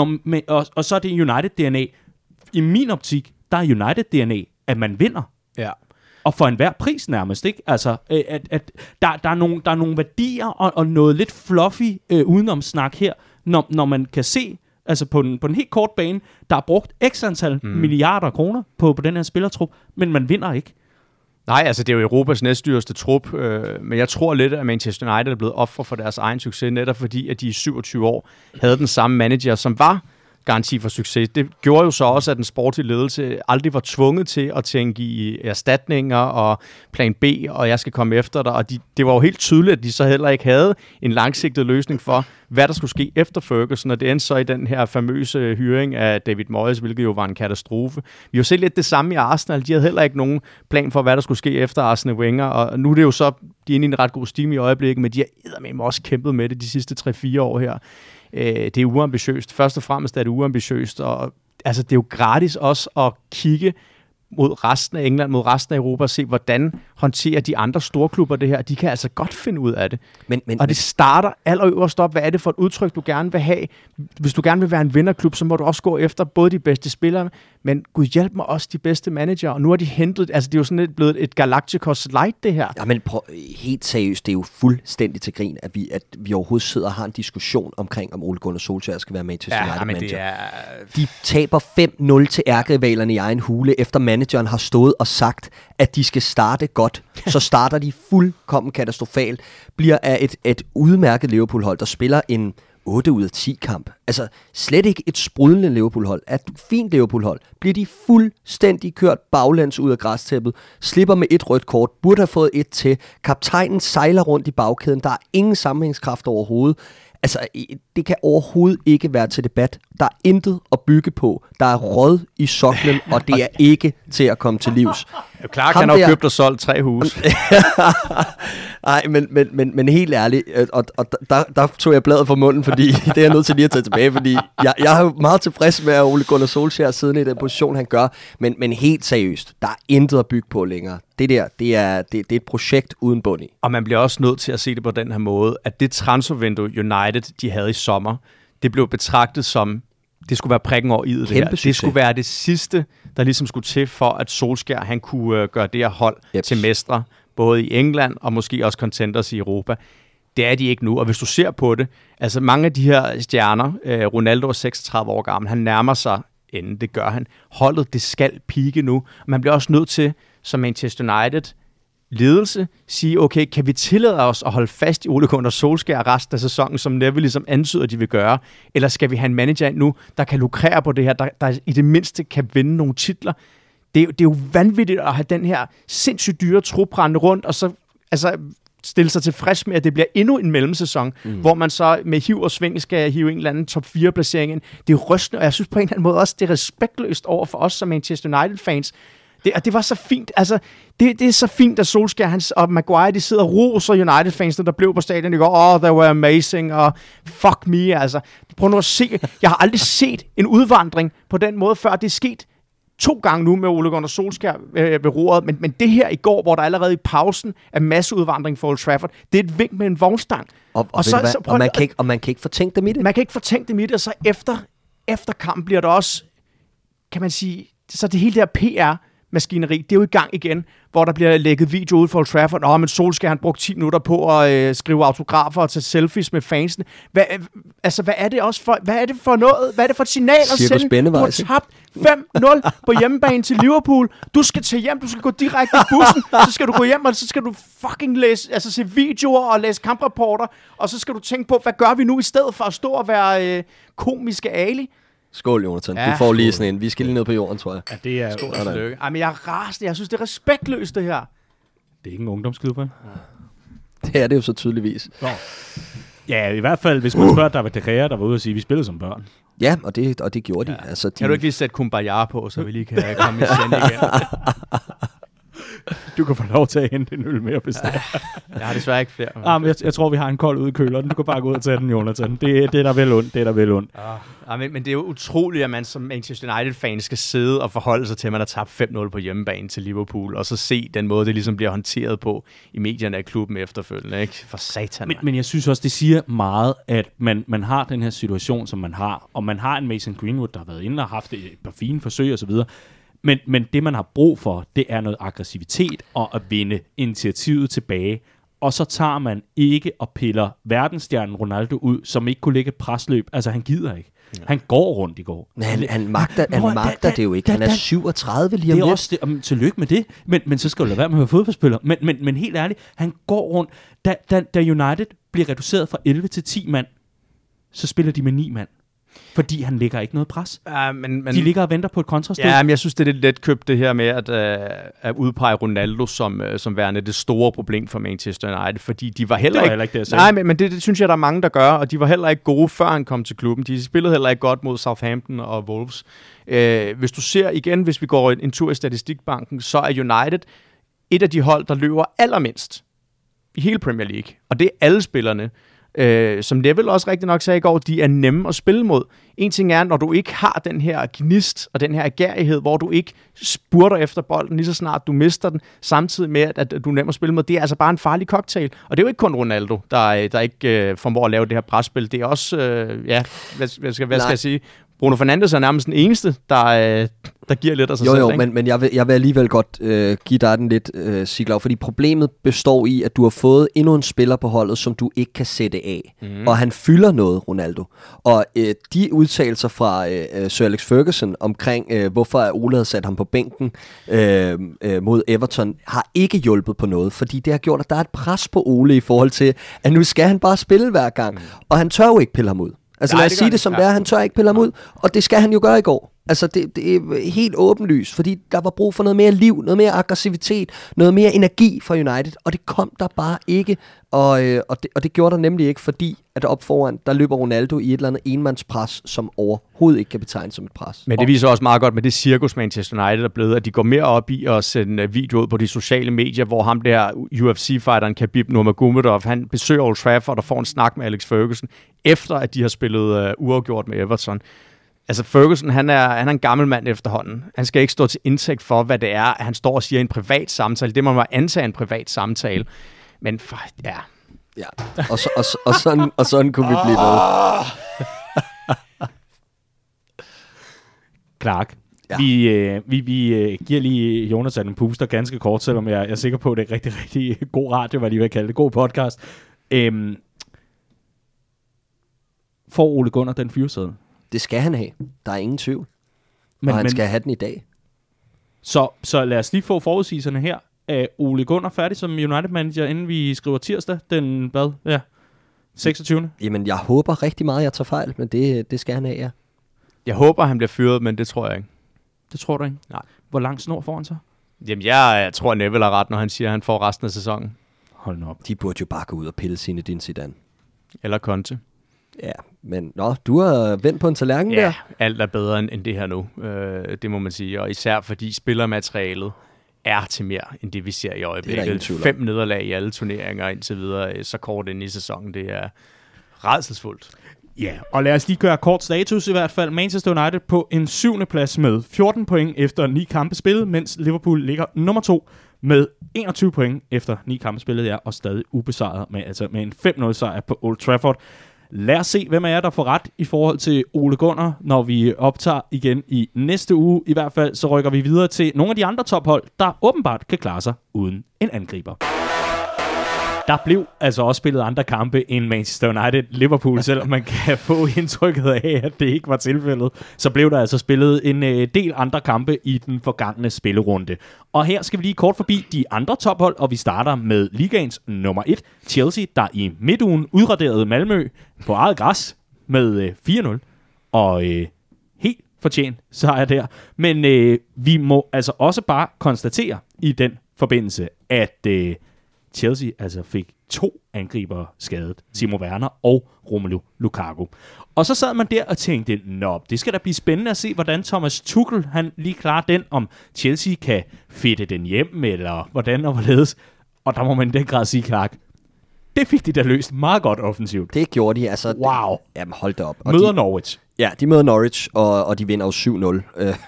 Speaker 1: Og så er det United-DNA. I min optik, der er United-DNA, at man vinder.
Speaker 2: Ja.
Speaker 1: Og for enhver pris nærmest, ikke? Altså, at der er nogle værdier og noget lidt fluffy udenomsnak her, når man kan se, altså på den helt kort bane, der er brugt x antal milliarder kroner på den her spillertrup, men man vinder ikke.
Speaker 2: Nej, altså det er jo Europas næstdyreste trup, men jeg tror lidt, at Manchester United er blevet offer for deres egen succes, netop fordi, at de i 27 år havde den samme manager, som var garanti for succes. Det gjorde jo så også, at den sportslige ledelse aldrig var tvunget til at tænke i erstatninger og plan B, og jeg skal komme efter dig. Og det var jo helt tydeligt, at de så heller ikke havde en langsigtet løsning for, hvad der skulle ske efter Ferguson, og det endte så i den her famøse hyring af David Moyes, hvilket jo var en katastrofe. Vi har jo set lidt det samme i Arsenal. De havde heller ikke nogen plan for, hvad der skulle ske efter Arsene Wenger, og nu er det jo så, de er inde i en ret god stime i øjeblikket, men de har eddermame også kæmpet med det de sidste 3-4 år her. Det er uambitiøst. Først og fremmest er det uambitiøst, og altså, det er jo gratis også at kigge mod resten af England, mod resten af Europa, og se, hvordan håndterer de andre storklubber det her. De kan altså godt finde ud af det. Og det starter allerøverst op. Hvad er det for et udtryk, du gerne vil have? Hvis du gerne vil være en vinderklub, så må du også gå efter både de bedste spillere, men Gud hjælp mig også de bedste manager. Og nu har de hentet, altså det er jo sådan lidt blevet et Galacticos light, det her.
Speaker 3: Ja, men helt seriøst, det er jo fuldstændig til grin, at vi overhovedet sidder og har en diskussion omkring, om Ole Gunnar Solskjaer skal være Manchester United manager. De taber 5-0 til ærkerivalerne i egen hule, efter manageren har stået og sagt, at de skal starte godt. Så starter de fuldkommen katastrofalt, bliver af et udmærket Liverpool-hold, der spiller en 8 ud af 10 kamp. Altså slet ikke et sprudlende Liverpool-hold. Et fint Liverpool-hold. Bliver de fuldstændig kørt baglæns ud af græstæppet, slipper med et rødt kort, burde have fået et til. Kaptajnen sejler rundt i bagkæden. Der er ingen sammenhængskraft overhovedet. Altså, det kan overhovedet ikke være til debat. Der er intet at bygge på. Der er råd i soklen, og det er ikke til at komme til livs.
Speaker 2: Clark han har jo købt og solgt 3 huse.
Speaker 3: Nej, men helt ærligt, og der tog jeg bladet fra munden, fordi det er jeg nødt til lige at tage tilbage, fordi jeg er jo meget tilfreds med, at Ole Gunnar Solskjaer siddende i den position, han gør, men helt seriøst, der er intet at bygge på længere. Det er et projekt uden bund i.
Speaker 2: Og man bliver også nødt til at se det på den her måde, at det transfervindue United, de havde i sommer, det blev betragtet som, det skulle være prikken over i'et det her. Det skulle være det sidste, der ligesom skulle til for, at Solskjaer han kunne gøre det her hold til mestre, både i England og måske også contenders i Europa. Det er de ikke nu, og hvis du ser på det, altså mange af de her stjerner, Ronaldo er 36 år gammel, han nærmer sig enden, det gør han. Holdet, det skal pike nu. Man bliver også nødt til, som Manchester United ledelse, sige, okay, kan vi tillade os at holde fast i Ole Gunnar Solskjaer resten af sæsonen, som Neville ligesom antyder, de vil gøre, eller skal vi have en manager ind nu, der kan lukrere på det her, der i det mindste kan vinde nogle titler? Det er jo vanvittigt at have den her sindssygt dyre trup rende rundt, og så stille sig tilfreds med, at det bliver endnu en mellemsæson, hvor man så med hiv og sving skal hive en eller anden top 4-placering ind. Det er rystende, og jeg synes på en eller anden måde også, det er respektløst over for os som Manchester United-fans. Det var så fint. Altså, det er så fint, at Solskjaer og Maguire, de sidder og roser United-fansene, der blev på stadion i går. They were amazing, og fuck me, altså. Prøv nu at se. Jeg har aldrig set en udvandring på den måde før. Det er sket 2 gange nu med Ole Gunnar Solskjaer ved roret, men det her i går, hvor der allerede i pausen er masseudvandring for Old Trafford, det er et vink med en vognstang.
Speaker 3: Og man kan ikke fortænke dem i det.
Speaker 2: Man kan ikke fortænke dem i det, og så efter kampen bliver der også, kan man sige, så det hele der PR-maskineri, det er jo i gang igen, hvor der bliver lægget video ud for Old Trafford. Men Solskjaer, han brugte 10 minutter på at skrive autografer og tage selfies med fansene. Hvad er det også for, hvad er det for noget? Hvad er det for et signal at sende? Du har tabt 5-0 på hjemmebane til Liverpool. Du skal til hjem, du skal gå direkte i bussen, så skal du gå hjem, og så skal du fucking se videoer og læse kamprapporter, og så skal du tænke på, hvad gør vi nu i stedet for at stå og være komiske Ali?
Speaker 3: Skål, Jonathan. Du får lige sådan en. Vi skal lige ned på jorden, tror jeg.
Speaker 1: Ja, det er...
Speaker 2: Skål, tillykke. Men jeg er rasende. Jeg synes, det er respektløst, det her.
Speaker 1: Det er ikke en ungdomsklub, vel?
Speaker 3: Det er det jo så tydeligvis.
Speaker 1: Ja, i hvert fald, hvis man spørger David De Gea, der var ude og sige, at vi spillede som børn.
Speaker 3: Ja, og det gjorde de. Altså,
Speaker 2: Kan du ikke lige sætte Kumbaya på, så vi lige kan komme i send igen?
Speaker 1: Du kan få lov til at hente en øl mere, hvis det er.
Speaker 2: Jeg har desværre ikke flere.
Speaker 1: Men jeg tror, vi har en kold ude i køleren. Du kan bare gå ud og tage den, Jonathan. Det er der vel ondt. Det er der vel ondt.
Speaker 2: Men det er jo utroligt, at man som Manchester United-fan skal sidde og forholde sig til, at man har tabt 5-0 på hjemmebane til Liverpool, og så se den måde, det ligesom bliver håndteret på i medierne af klubben efterfølgende. Ikke? For satan.
Speaker 1: Men jeg synes også, det siger meget, at man har den her situation, som man har, og man har en Mason Greenwood, der har været inde og haft et par fine forsøg osv., men det, man har brug for, det er noget aggressivitet og at vinde initiativet tilbage. Og så tager man ikke og piller verdensstjernen Ronaldo ud, som ikke kunne lægge presløb. Altså, han gider ikke. Ja. Han går rundt i går.
Speaker 3: Men han magter det jo ikke. Han er 37 lige om
Speaker 1: lidt. Det er også det. Tillykke med det. Men så skal du lade være med at være fodboldspiller. Men helt ærligt, han går rundt. Da United bliver reduceret fra 11 til 10 mand, så spiller de med 9 mand. Fordi han lægger ikke noget pres. De ligger og venter på et kontrastød.
Speaker 2: Ja, men jeg synes, det er lidt letkøbt det her med at udpege Ronaldo som værende det store problem for Manchester United, fordi de var heller ikke
Speaker 1: det,
Speaker 2: nej, men det synes jeg, der er mange, der gør, og de var heller ikke gode, før han kom til klubben. De spillede heller ikke godt mod Southampton og Wolves. Hvis du ser igen, hvis vi går en tur i statistikbanken, så er United et af de hold, der løber allermindst i hele Premier League. Og det er alle spillerne. Som Neville også rigtig nok sagde i går, de er nemme at spille mod. En ting er, når du ikke har den her gnist og den her agerighed, hvor du ikke spurter efter bolden lige så snart du mister den, samtidig med, at du er nem at spille mod. Det er altså bare en farlig cocktail. Og det er jo ikke kun Ronaldo, der ikke formår at lave det her presspil. Det er også, hvad skal jeg sige? Bruno Fernandes er nærmest den eneste, der giver lidt af sig selv.
Speaker 3: Jo, men jeg vil alligevel godt give dig den lidt, Siglaug, fordi problemet består i, at du har fået endnu en spiller på holdet, som du ikke kan sætte af. Og han fylder noget, Ronaldo. Og de udtalelser fra Sir Alex Ferguson omkring, hvorfor Ole havde sat ham på bænken mod Everton, har ikke hjulpet på noget, fordi det har gjort, at der er et pres på Ole i forhold til, at nu skal han bare spille hver gang. Og han tør jo ikke pille ham ud. Altså lad os sige det som det er, han tør ikke pille ham ud, og det skal han jo gøre i går. Altså det er helt åbenlyst, fordi der var brug for noget mere liv, noget mere aggressivitet, noget mere energi fra United, og det kom der bare ikke, og det gjorde der nemlig ikke, fordi at op foran, der løber Ronaldo i et eller andet enmandspres, som overhovedet ikke kan betegnes som et pres.
Speaker 2: Men det viser også meget godt med det cirkus Manchester United er blevet, at de går mere op i at sende video ud på de sociale medier, hvor ham der UFC-fighteren Khabib Nurmagomedov, han besøger Old Trafford og får en snak med Alex Ferguson, efter at de har spillet uafgjort med Everton. Altså Ferguson, han er en gammel mand efterhånden. Han skal ikke stå til indtægt for, hvad det er, at han står og siger i en privat samtale. Det må man antage en privat samtale. Men ja.
Speaker 3: Ja, og sådan kunne vi blive ved.
Speaker 1: Clark. Ja. Vi giver lige Jonathan en puster ganske kort, selvom jeg er sikker på, at det er rigtig, rigtig god radio, hvad de vil kalde det. God podcast. Får Ole Gunnar den fyreseddel?
Speaker 3: Det skal han have. Der er ingen tvivl.
Speaker 1: Men,
Speaker 3: og han skal have den i dag.
Speaker 1: Så lad os lige få forudsigelserne her. Er Ole Gunnar færdig som United-manager, inden vi skriver tirsdag, den 26.
Speaker 3: Jamen, jeg håber rigtig meget, jeg tager fejl, men det skal han have, ja.
Speaker 2: Jeg håber, han bliver fyret, men det tror jeg ikke.
Speaker 1: Det tror du ikke?
Speaker 2: Nej.
Speaker 1: Hvor lang snor får han så?
Speaker 2: Jamen, jeg tror, Neville har ret, når han siger, at han får resten af sæsonen.
Speaker 1: Hold nu op.
Speaker 3: De burde jo bare gå ud og pille sine din Zidane.
Speaker 2: Eller Conte.
Speaker 3: Ja, men du har vendt på en tallerken der.
Speaker 2: Ja, alt er bedre end det her nu. Det må man sige. Og især fordi spillermaterialet er til mere, end det vi ser i øjeblikket. 5 nederlag i alle turneringer indtil videre, så kort ind i sæsonen. Det er rædselsfuldt.
Speaker 1: Ja, og lad os lige gøre kort status i hvert fald. Manchester United på en 7. plads med 14 point efter 9 kampe spillet, mens Liverpool ligger nummer 2 med 21 point efter 9 kampe spillet, og stadig ubesejret med en 5-0 sejr på Old Trafford. Lad os se, hvem af jer, der får ret i forhold til Ole Gunnar, når vi optager igen i næste uge. I hvert fald så rykker vi videre til nogle af de andre tophold, der åbenbart kan klare sig uden en angriber. Der blev altså også spillet andre kampe end Manchester United-Liverpool, selvom man kan få indtrykket af, at det ikke var tilfældet. Så blev der altså spillet en del andre kampe i den forgangne spillerunde. Og her skal vi lige kort forbi de andre tophold, og vi starter med ligaens nummer 1, Chelsea, der i midtugen udraderede Malmø på eget græs med 4-0. Og helt fortjent sejr der. Men vi må altså også bare konstatere i den forbindelse, at Chelsea altså fik 2 angribere skadet, Timo Werner og Romelu Lukaku. Og så sad man der og tænkte, det skal da blive spændende at se, hvordan Thomas Tuchel han lige klarer den, om Chelsea kan fedte den hjem, eller hvordan og hvorledes. Og der må man i den grad sige, Clark, det fik de da løst meget godt offensivt.
Speaker 3: Det gjorde de, altså.
Speaker 1: Wow.
Speaker 3: Jamen, hold da op. Og
Speaker 1: møder Norwich.
Speaker 3: Ja, de møder Norwich, og de vinder jo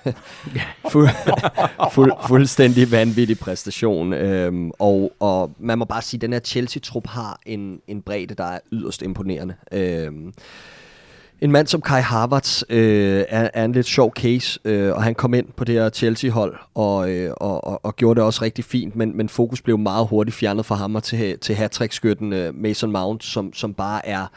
Speaker 3: 7-0. Fuldstændig vanvittig præstation. Og man må bare sige, at den her Chelsea-trup har en bredde, der er yderst imponerende. En mand som Kai Havertz er en lidt sjov case, og han kom ind på det her Chelsea-hold og gjorde det også rigtig fint, men fokus blev meget hurtigt fjernet fra ham og til hat-trick-skytten Mason Mount, som bare er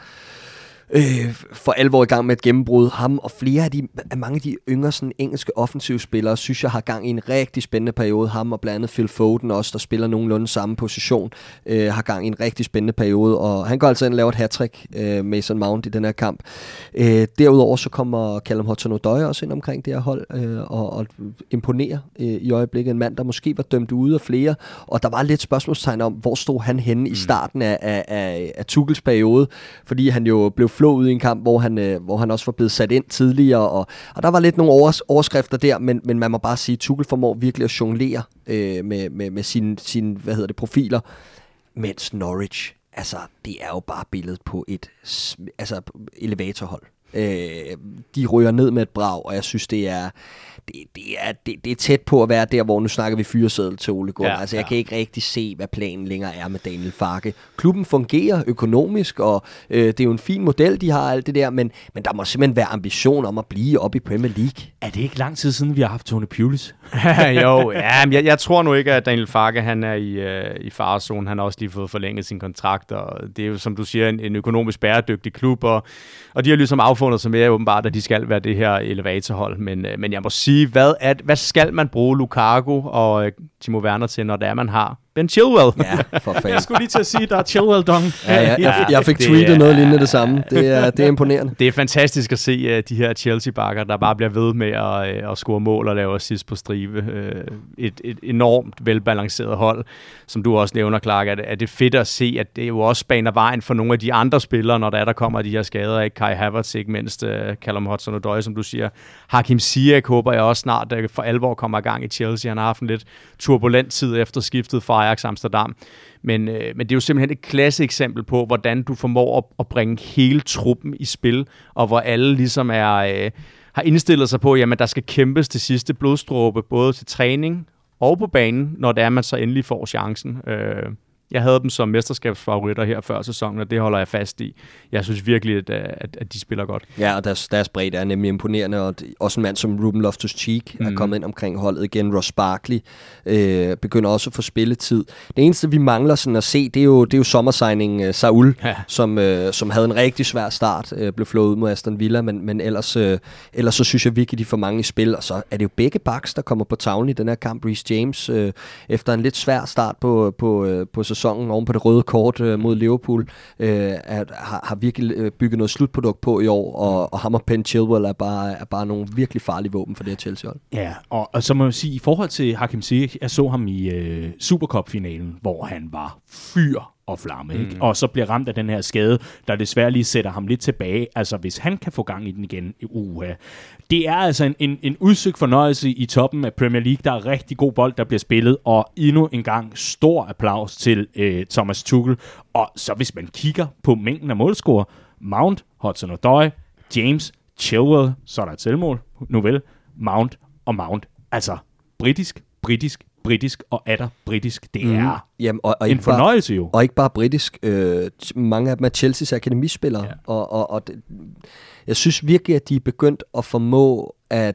Speaker 3: for alvor i gang med et gennembrud. Ham og flere af mange af de yngre sådan, engelske offensivspillere, synes jeg har gang i en rigtig spændende periode. Ham og blandt andet Phil Foden også, der spiller nogenlunde samme position, har gang i en rigtig spændende periode, og han går altså ind og laver et hat-trick, Mason Mount, i den her kamp. Derudover så kommer Callum Hudson-Odoi også ind omkring det her hold, og imponerer i øjeblikket. En mand, der måske var dømt ude af flere, og der var lidt spørgsmålstegn om, hvor stod han henne i starten af Tuchels periode, fordi han jo blev flået i en kamp, hvor han også var blevet sat ind tidligere, og der var lidt nogle overskrifter der, men man må bare sige, at Tuchel formår virkelig at jonglere med sine profiler, mens Norwich, altså det er jo bare billedet på et elevatorhold. De ryger ned med et brag, og jeg synes, det er tæt på at være der, hvor nu snakker vi fyreseddel til Ole Gunnar. Altså, jeg kan ikke rigtig se, hvad planen længere er med Daniel Farke. Klubben fungerer økonomisk, og det er jo en fin model, de har alt det der, men der må simpelthen være ambition om at blive oppe i Premier League.
Speaker 1: Er det ikke lang tid siden, vi har haft Tony Pulis?
Speaker 2: Jo, men jeg tror nu ikke, at Daniel Farke, han er i farezonen. Han har også lige fået forlænget sin kontrakt, og det er jo, som du siger, en økonomisk bæredygtig klub, og de har ligesom affundet sig med åbenbart, at de skal være det her elevatorhold, men jeg må sige, hvad skal man bruge Lukaku og Timo Werner til, når det er, man har Ben Chilwell?
Speaker 3: Ja, for fanden.
Speaker 1: Jeg skulle lige til at sige, der er Chilwell-dong.
Speaker 3: Jeg fik tweetet noget lignende det samme. Det er imponerende.
Speaker 2: Det er fantastisk at se de her Chelsea-bakker, der bare bliver ved med at score mål og lave assist på stribe. Et enormt velbalanceret hold, som du også nævner, Clark. Er det fedt at se, at det jo også baner vejen for nogle af de andre spillere, når der kommer de her skader. Ikke Kai Havertz, ikke mindst Callum Hudson-Odoi, som du siger. Hakim Ziyech håber jeg også snart for alvor kommer i gang i Chelsea. Han har haft en lidt turbulent tid efter skiftet fra Ajax Amsterdam. Men det er jo simpelthen et klasse eksempel på, hvordan du formår at bringe hele truppen i spil, og hvor alle ligesom har indstillet sig på, jamen der skal kæmpes til sidste blodstråbe, både til træning og på banen, når det er, man så endelig får chancen. Jeg havde dem som mesterskabsfavoritter her før sæsonen, og det holder jeg fast i. Jeg synes virkelig, at de spiller godt.
Speaker 3: Ja, og deres bredde er nemlig imponerende, og også en mand som Ruben Loftus-Cheek er kommet ind omkring holdet igen. Ross Barkley begynder også at få spilletid. Det eneste, vi mangler sådan at se, det er jo sommersigning Saul, som havde en rigtig svær start, blev flået ud mod Aston Villa, men ellers så synes jeg virkelig, de får mange i spil, og så er det jo begge backs, der kommer på tavlen i den her kamp. Reece James, efter en lidt svær start på sæsonen oven på det røde kort mod Liverpool, har virkelig bygget noget slutprodukt på i år, og ham og Ben Chilwell er bare nogle virkelig farlige våben for det her Chelsea-hold.
Speaker 1: Ja, og så må jeg sige, i forhold til Hakim Ziyech, jeg så ham i Supercup-finalen, hvor han var fyr og flamme, ikke? Og så bliver ramt af den her skade, der desværre lige sætter ham lidt tilbage. Altså, hvis han kan få gang i den igen, det er altså en udsøgt fornøjelse i toppen af Premier League. Der er rigtig god bold, der bliver spillet, og endnu en gang stor applaus til Thomas Tuchel. Og så hvis man kigger på mængden af målscorer, Mount, Hudson-Odoi, James, Chilwell, så er der et selvmål, nu vel, Mount og Mount. Altså, britisk og atter britisk. Det er en fornøjelse jo.
Speaker 3: Og ikke bare britisk. Mange af dem er Chelseas akademispillere. Ja. Og jeg synes virkelig, at de er begyndt at formå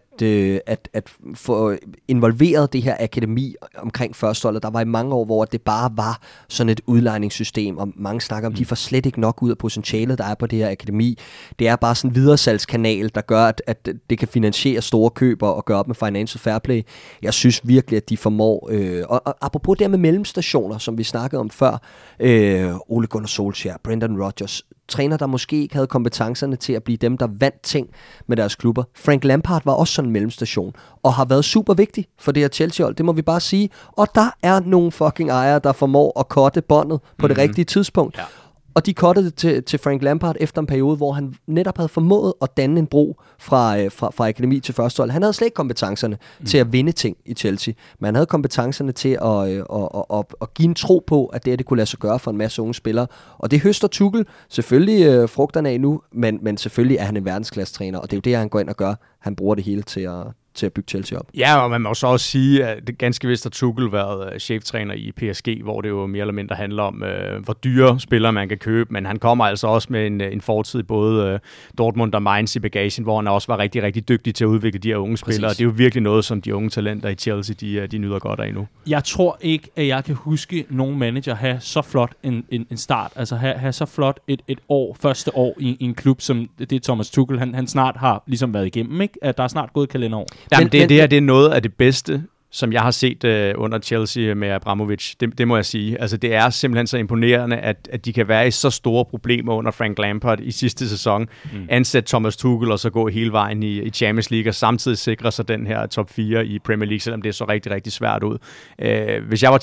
Speaker 3: at få involveret det her akademi omkring førsteholdet. Der var i mange år, hvor det bare var sådan et udlejningssystem, og mange snakker om, de får slet ikke nok ud af potentialet, der er på det her akademi. Det er bare sådan en videresalgskanal, der gør, at det kan finansiere store køber og gøre op med financial fair play. Jeg synes virkelig, at de formår. Og apropos det med mellemstationer, som vi snakkede om før, Ole Gunnar Solskjaer, Brendan Rodgers, træner, der måske ikke havde kompetencerne til at blive dem, der vandt ting med deres klubber. Frank Lampard var også sådan en mellemstation, og har været super vigtig for det her Chelsea-hold, det må vi bare sige. Og der er nogle fucking ejere, der formår at cutte båndet på det rigtige tidspunkt. Ja. Og de cuttede det til Frank Lampard efter en periode, hvor han netop havde formået at danne en bro fra akademi til førstehold. Han havde slet ikke kompetencerne til at vinde ting i Chelsea, men han havde kompetencerne til at give en tro på, at det kunne lade sig gøre for en masse unge spillere. Og det høster Tuchel selvfølgelig frugterne af nu, men selvfølgelig er han en verdensklasse-træner, og det er jo det, han går ind og gør. Han bruger det hele til at bygge Chelsea op.
Speaker 2: Ja, og man må så også sige, at det ganske vist har Tuchel været cheftræner i PSG, hvor det jo mere eller mindre handler om, hvor dyre spillere man kan købe, men han kommer altså også med en fortid både Dortmund og Mainz i bagagen, hvor han også var rigtig, rigtig dygtig til at udvikle de her unge spillere, og det er jo virkelig noget, som de unge talenter i Chelsea, de nyder godt af nu. Jeg tror ikke, at jeg kan huske nogen manager have så flot en start, altså have så flot et første år i en klub, som det Thomas Tuchel, han snart har ligesom været igennem, ikke? At der er snart gået kalenderår. Jamen, det er noget af det bedste, som jeg har set under Chelsea med Abramovich. Det må jeg sige. Altså, det er simpelthen så imponerende, at de kan være i så store problemer under Frank Lampard i sidste sæson. Ansætte Thomas Tuchel og så gå hele vejen i Champions League og samtidig sikre sig den her top 4 i Premier League, selvom det så rigtig, rigtig svært ud. Hvis jeg var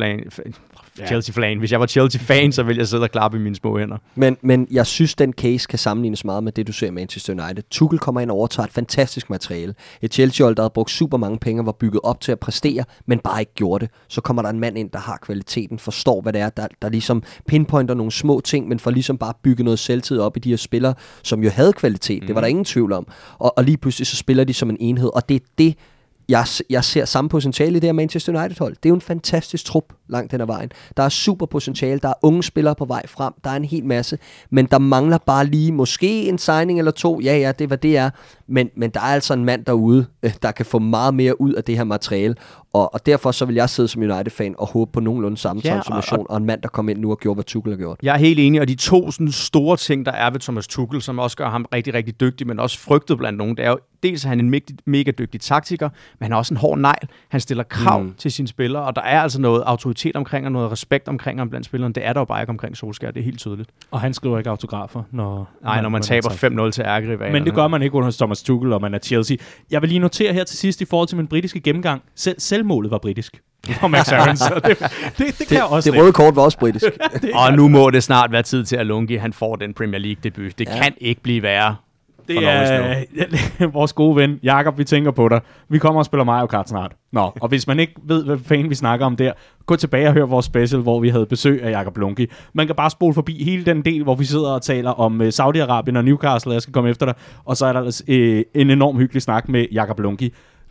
Speaker 2: Chelsea-fan, så ville jeg sidde og klappe i mine små hænder.
Speaker 3: Men jeg synes, den case kan sammenlignes meget med det, du ser i Manchester United. Tuchel kommer ind og overtager et fantastisk materiale. Et Chelsea-hold, der havde brugt super mange penge, var bygget op til at præstere, men bare ikke gjorde det. Så kommer der en mand ind, der har kvaliteten, forstår, hvad det er, der ligesom pinpointer nogle små ting, men får ligesom bare bygget noget selvtid op i de her spillere, som jo havde kvalitet. Det var der ingen tvivl om. Og lige pludselig så spiller de som en enhed, og det er det, jeg ser samme potentiale i det her Manchester United-hold. Det er jo en fantastisk trup langt hen ad vejen. Der er super potentiale, der er unge spillere på vej frem, der er en hel masse, men der mangler bare lige måske en signing eller to. Ja, det er, hvad det er. Men der er altså en mand derude, der kan få meget mere ud af det her materiale, og derfor så vil jeg sidde som United-fan og håbe på nogenlunde samme transformation, og en mand, der kom ind nu og gjorde, hvad Tuchel har gjort.
Speaker 2: Jeg er helt enig, og de to sådan store ting, der er ved Thomas Tuchel, som også gør ham rigtig, rigtig dygtig, men også frygtet blandt nogen, det er jo dels, at han er en mega dygtig taktiker, men han er også en hård negl. Han stiller krav til sine spillere, og der er altså noget autoritet omkring og noget respekt omkring ham blandt spillerne. Det er der jo bare ikke omkring Solskjaer, det er helt tydeligt.
Speaker 1: Og han skriver ikke autografer,
Speaker 2: når man taber 5-0 til ærkerivalerne.
Speaker 1: Men det gør man ikke under Thomas Tuchel, og man er Chelsea. Jeg vil lige notere her til sidst i forhold til min britiske gennemgang. Selvmålet var britisk. Og Max Aarons, det kan jeg også.
Speaker 3: Det røde kort var også britisk.
Speaker 2: Og nu må det snart være tid til, at Lungi han får den Premier League-debut. Det kan ikke blive værre.
Speaker 1: Det er vores gode ven, Jakob, vi tænker på dig. Vi kommer og spiller Mario Kart snart. Og hvis man ikke ved, hvad fanden vi snakker om der, gå tilbage og hør vores special, hvor vi havde besøg af Jakob Lungi. Man kan bare spole forbi hele den del, hvor vi sidder og taler om Saudi-Arabien og Newcastle, jeg skal komme efter dig. Og så er der en enorm hyggelig snak med Jakob Lungi.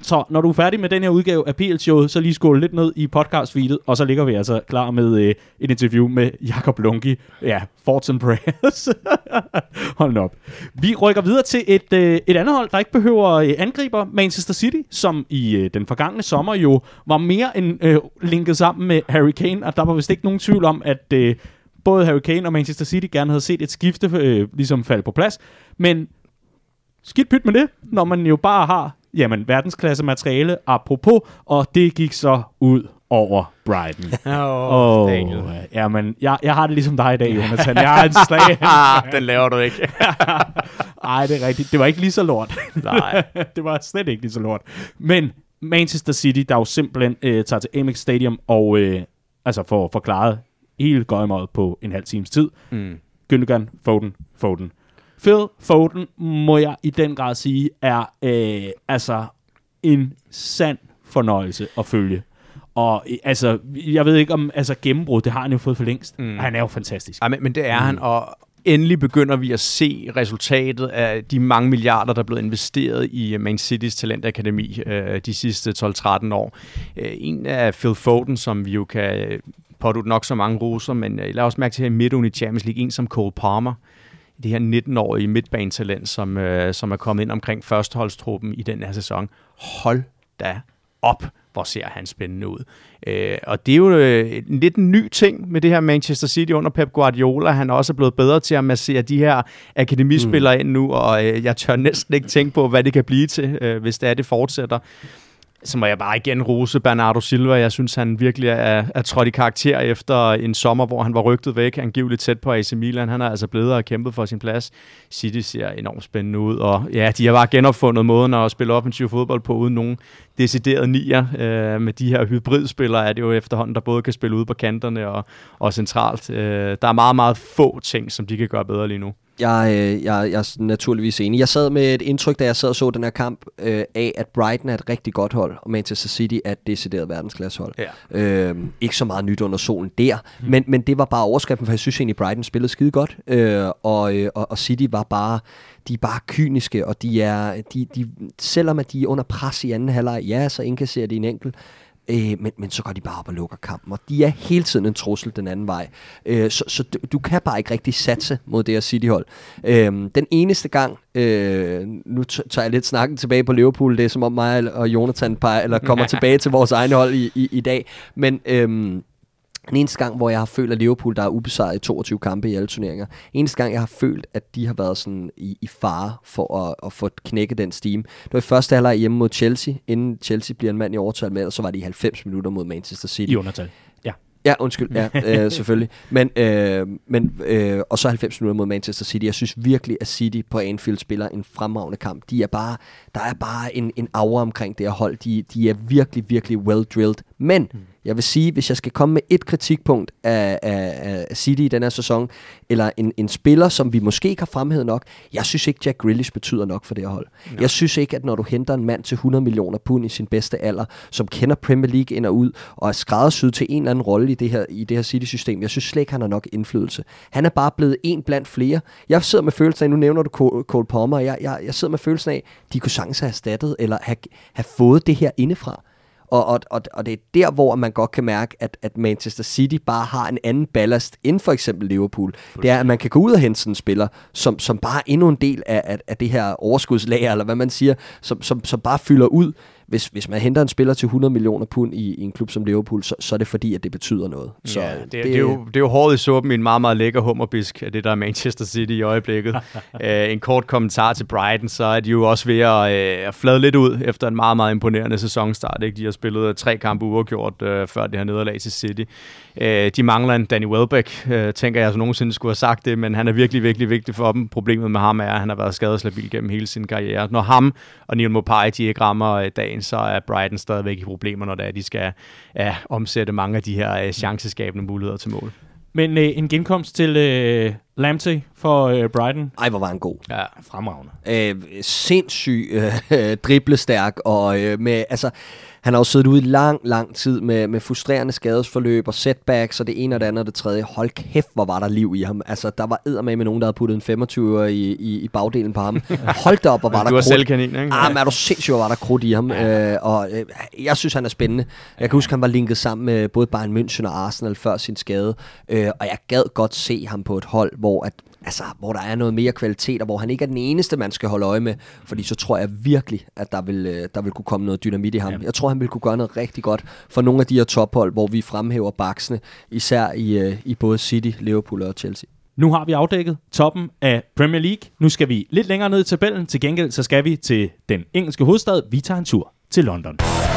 Speaker 1: Så når du er færdig med den her udgave af PL-showet, så lige skål lidt ned i podcast-feedet, og så ligger vi altså klar med et interview med Jakob Lungi. Ja, thoughts and prayers. Hold op. Vi rykker videre til et andet hold, der ikke behøver angriber, Manchester City, som i den forgangne sommer jo var mere end linket sammen med Harry Kane, og der var vist ikke nogen tvivl om, at både Harry Kane og Manchester City gerne havde set et skifte ligesom falde på plads, men skidt pyt med det, når man jo bare har verdensklasse materiale, apropos, og det gik så ud over Brighton. Jamen, jeg har det ligesom dig i dag, Jonathan. Jeg har en slag.
Speaker 2: Den laver du ikke.
Speaker 1: Ej, det er rigtigt. Det var ikke lige så lort.
Speaker 2: Nej.
Speaker 1: Det var slet ikke lige så lort. Men Manchester City, der jo simpelthen tager til Amex Stadium og får forklaret hele gøjmåret på en halv times tid. Gündogan, Foden. Phil Foden, må jeg i den grad sige, er en sand fornøjelse at følge. Og jeg ved ikke om gennembrud, det har han jo fået for længst. Han er jo fantastisk.
Speaker 2: Ja, men det er han, og endelig begynder vi at se resultatet af de mange milliarder, der er blevet investeret i Man City's talentakademi de sidste 12-13 år. En af Phil Foden, som vi jo kan pådutte nok så mange roser, men jeg lader også mærke til her i midtugen i Champions League, en som Cole Palmer, det her 19-årige midtbanetalent, som er kommet ind omkring førsteholdstruppen i den her sæson. Hold da op, hvor ser han spændende ud. Og det er jo lidt en ny ting med det her Manchester City under Pep Guardiola. Han er også blevet bedre til at massere de her akademispillere ind nu, og jeg tør næsten ikke tænke på, hvad det kan blive til, hvis det fortsætter. Så må jeg bare igen rose Bernardo Silva. Jeg synes, han virkelig er trådt i karakter efter en sommer, hvor han var rygtet væk, angiveligt tæt på AC Milan. Han er altså blevet og kæmpet for sin plads. City ser enormt spændende ud, og ja, de har bare genopfundet måden at spille offensiv fodbold på, uden nogen decideret nier. Med de her hybridspillere er det jo efterhånden, der både kan spille ude på kanterne og centralt. Der er meget, meget få ting, som de kan gøre bedre lige nu.
Speaker 3: Jeg er naturligvis enig. Jeg sad med et indtryk, da jeg sad og så den her kamp, af, at Brighton er et rigtig godt hold, og Manchester City er et decideret verdensklassehold. Ja. Ikke så meget nyt under solen der, men det var bare overskriften, for jeg synes egentlig, Brighton spillede skide godt, og City var bare... De er bare kyniske, og de selvom at de er under pres i anden halvleg, ja, så indkasserer de en enkelt, men så går de bare op og lukker kampen, og de er hele tiden en trussel den anden vej. Så du kan bare ikke rigtig satse mod det her City-hold. Den eneste gang, nu tager jeg lidt snakken tilbage på Liverpool, det er som om mig og Jonathan kommer tilbage til vores egne hold i dag, men... Den eneste gang, hvor jeg har følt, at Liverpool, der er ubesejret i 22 kampe i alle turneringer, eneste gang, jeg har følt, at de har været sådan i fare for at få knækket den steam, det var i første halvleg hjemme mod Chelsea, inden Chelsea bliver en mand i overtal med, og så var det i 90 minutter mod Manchester City.
Speaker 1: I undertal.
Speaker 3: Ja, undskyld. Ja, selvfølgelig. Men og så 90 minutter mod Manchester City. Jeg synes virkelig, at City på Anfield spiller en fremragende kamp. Der er bare en aura omkring det her hold. De er virkelig, virkelig well-drilled. Men jeg vil sige, hvis jeg skal komme med et kritikpunkt af City i den her sæson, eller en spiller, som vi måske ikke har fremhævet nok, jeg synes ikke, Jack Grealish betyder nok for det her hold. No. Jeg synes ikke, at når du henter en mand til 100 millioner pund i sin bedste alder, som kender Premier League ind og ud, og er skræddersyet til en eller anden rolle i det her City-system, jeg synes slet ikke, han har nok indflydelse. Han er bare blevet en blandt flere. Jeg sidder med følelsen af, nu nævner du Cole Palmer, jeg sidder med følelsen af, de kunne sagtens have erstattet, eller have fået det her indefra. Og det er der, hvor man godt kan mærke, at Manchester City bare har en anden ballast end for eksempel Liverpool. Det er, at man kan gå ud og hente sådan en spiller, som bare er endnu en del af det her overskudslager, eller hvad man siger, som bare fylder ud. Hvis man henter en spiller til 100 millioner pund i en klub som Liverpool, så er det fordi, at det betyder noget. Så
Speaker 2: ja, det er jo hårdt i suppen i en meget, meget lækker hummerbisk af det, der er Manchester City i øjeblikket. En kort kommentar til Brighton, så er de jo også ved at flade lidt ud efter en meget, meget imponerende sæsonstart. Ikke? De har spillet 3 kampe uafgjort før det her nederlag til City. De mangler en Danny Welbeck, tænker jeg, så nogensinde skulle have sagt det, men han er virkelig, virkelig vigtig for dem. Problemet med ham er, at han har været skadeslabil gennem hele sin karriere. Når ham og Neil Maupay, de ikke rammer dagen, så er Brighton stadigvæk i problemer, når de skal omsætte mange af de her chanceskabende muligheder til mål.
Speaker 1: Men en genkomst til Lamptey for Brighton.
Speaker 3: Ej, hvor var han god.
Speaker 1: Ja, fremragende.
Speaker 3: Sindssyg driblestærk, og med, altså, Han har jo siddet ude i lang tid med frustrerende skadesforløb og setbacks, og det ene og det andet og det tredje. Hold kæft, hvor var der liv i ham. Altså, der var eddermame med nogen, der havde puttet en 25'er i bagdelen på ham. Hold da op, hvor var der
Speaker 2: krudt. Du er selvkanin, ikke?
Speaker 3: Men er du sindssygt, hvor var der krudt i ham. Jeg synes, han er spændende. Jeg kan huske, han var linket sammen med både Bayern München og Arsenal før sin skade. Og jeg gad godt se ham på et hold, hvor der er noget mere kvalitet, og hvor han ikke er den eneste, man skal holde øje med. Fordi så tror jeg virkelig, at der vil kunne komme noget dynamit i ham. Jeg tror, han vil kunne gøre noget rigtig godt for nogle af de her tophold, hvor vi fremhæver baksene, især i både City, Liverpool og Chelsea.
Speaker 1: Nu har vi afdækket toppen af Premier League. Nu skal vi lidt længere ned i tabellen. Til gengæld så skal vi til den engelske hovedstad. Vi tager en tur til London.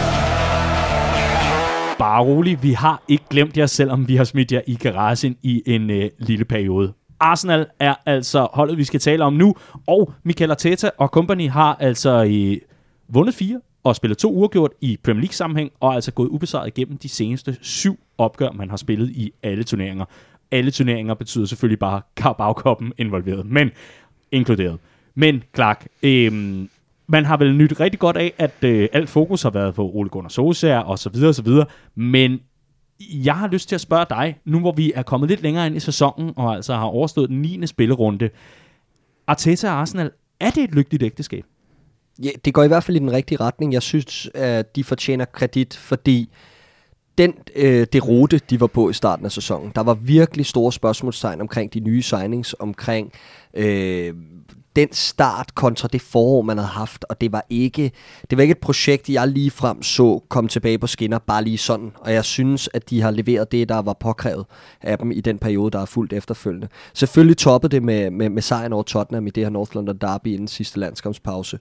Speaker 1: Bare rolig, vi har ikke glemt jer, selvom vi har smidt jer i garagen i en lille periode. Arsenal er altså holdet, vi skal tale om nu, og Mikel Arteta og company har altså vundet 4 og spillet 2 uafgjort i Premier League-sammenhæng, og altså gået ubesejret igennem de seneste 7 opgør, man har spillet i alle turneringer. Alle turneringer betyder selvfølgelig bare Carabao-koppen involveret, men inkluderet. Men Clark, man har vel nydt rigtig godt af, at alt fokus har været på Ole Gunnar Solskjaer og så videre, men jeg har lyst til at spørge dig, nu hvor vi er kommet lidt længere ind i sæsonen, og altså har overstået den 9. spillerunde. Arteta og Arsenal, er det et lykkeligt ægteskab?
Speaker 3: Ja, det går i hvert fald i den rigtige retning. Jeg synes, at de fortjener kredit, fordi det rute, de var på i starten af sæsonen, der var virkelig store spørgsmålstegn omkring de nye signings, omkring den start kontra det forår, man havde haft, og det var ikke et projekt, jeg lige frem så komme tilbage på skinner, bare lige sådan. Og jeg synes, at de har leveret det, der var påkrævet af dem i den periode, der er fuldt efterfølgende. Selvfølgelig toppede det med sejren over Tottenham i det her North London Derby inden sidste landskampspause.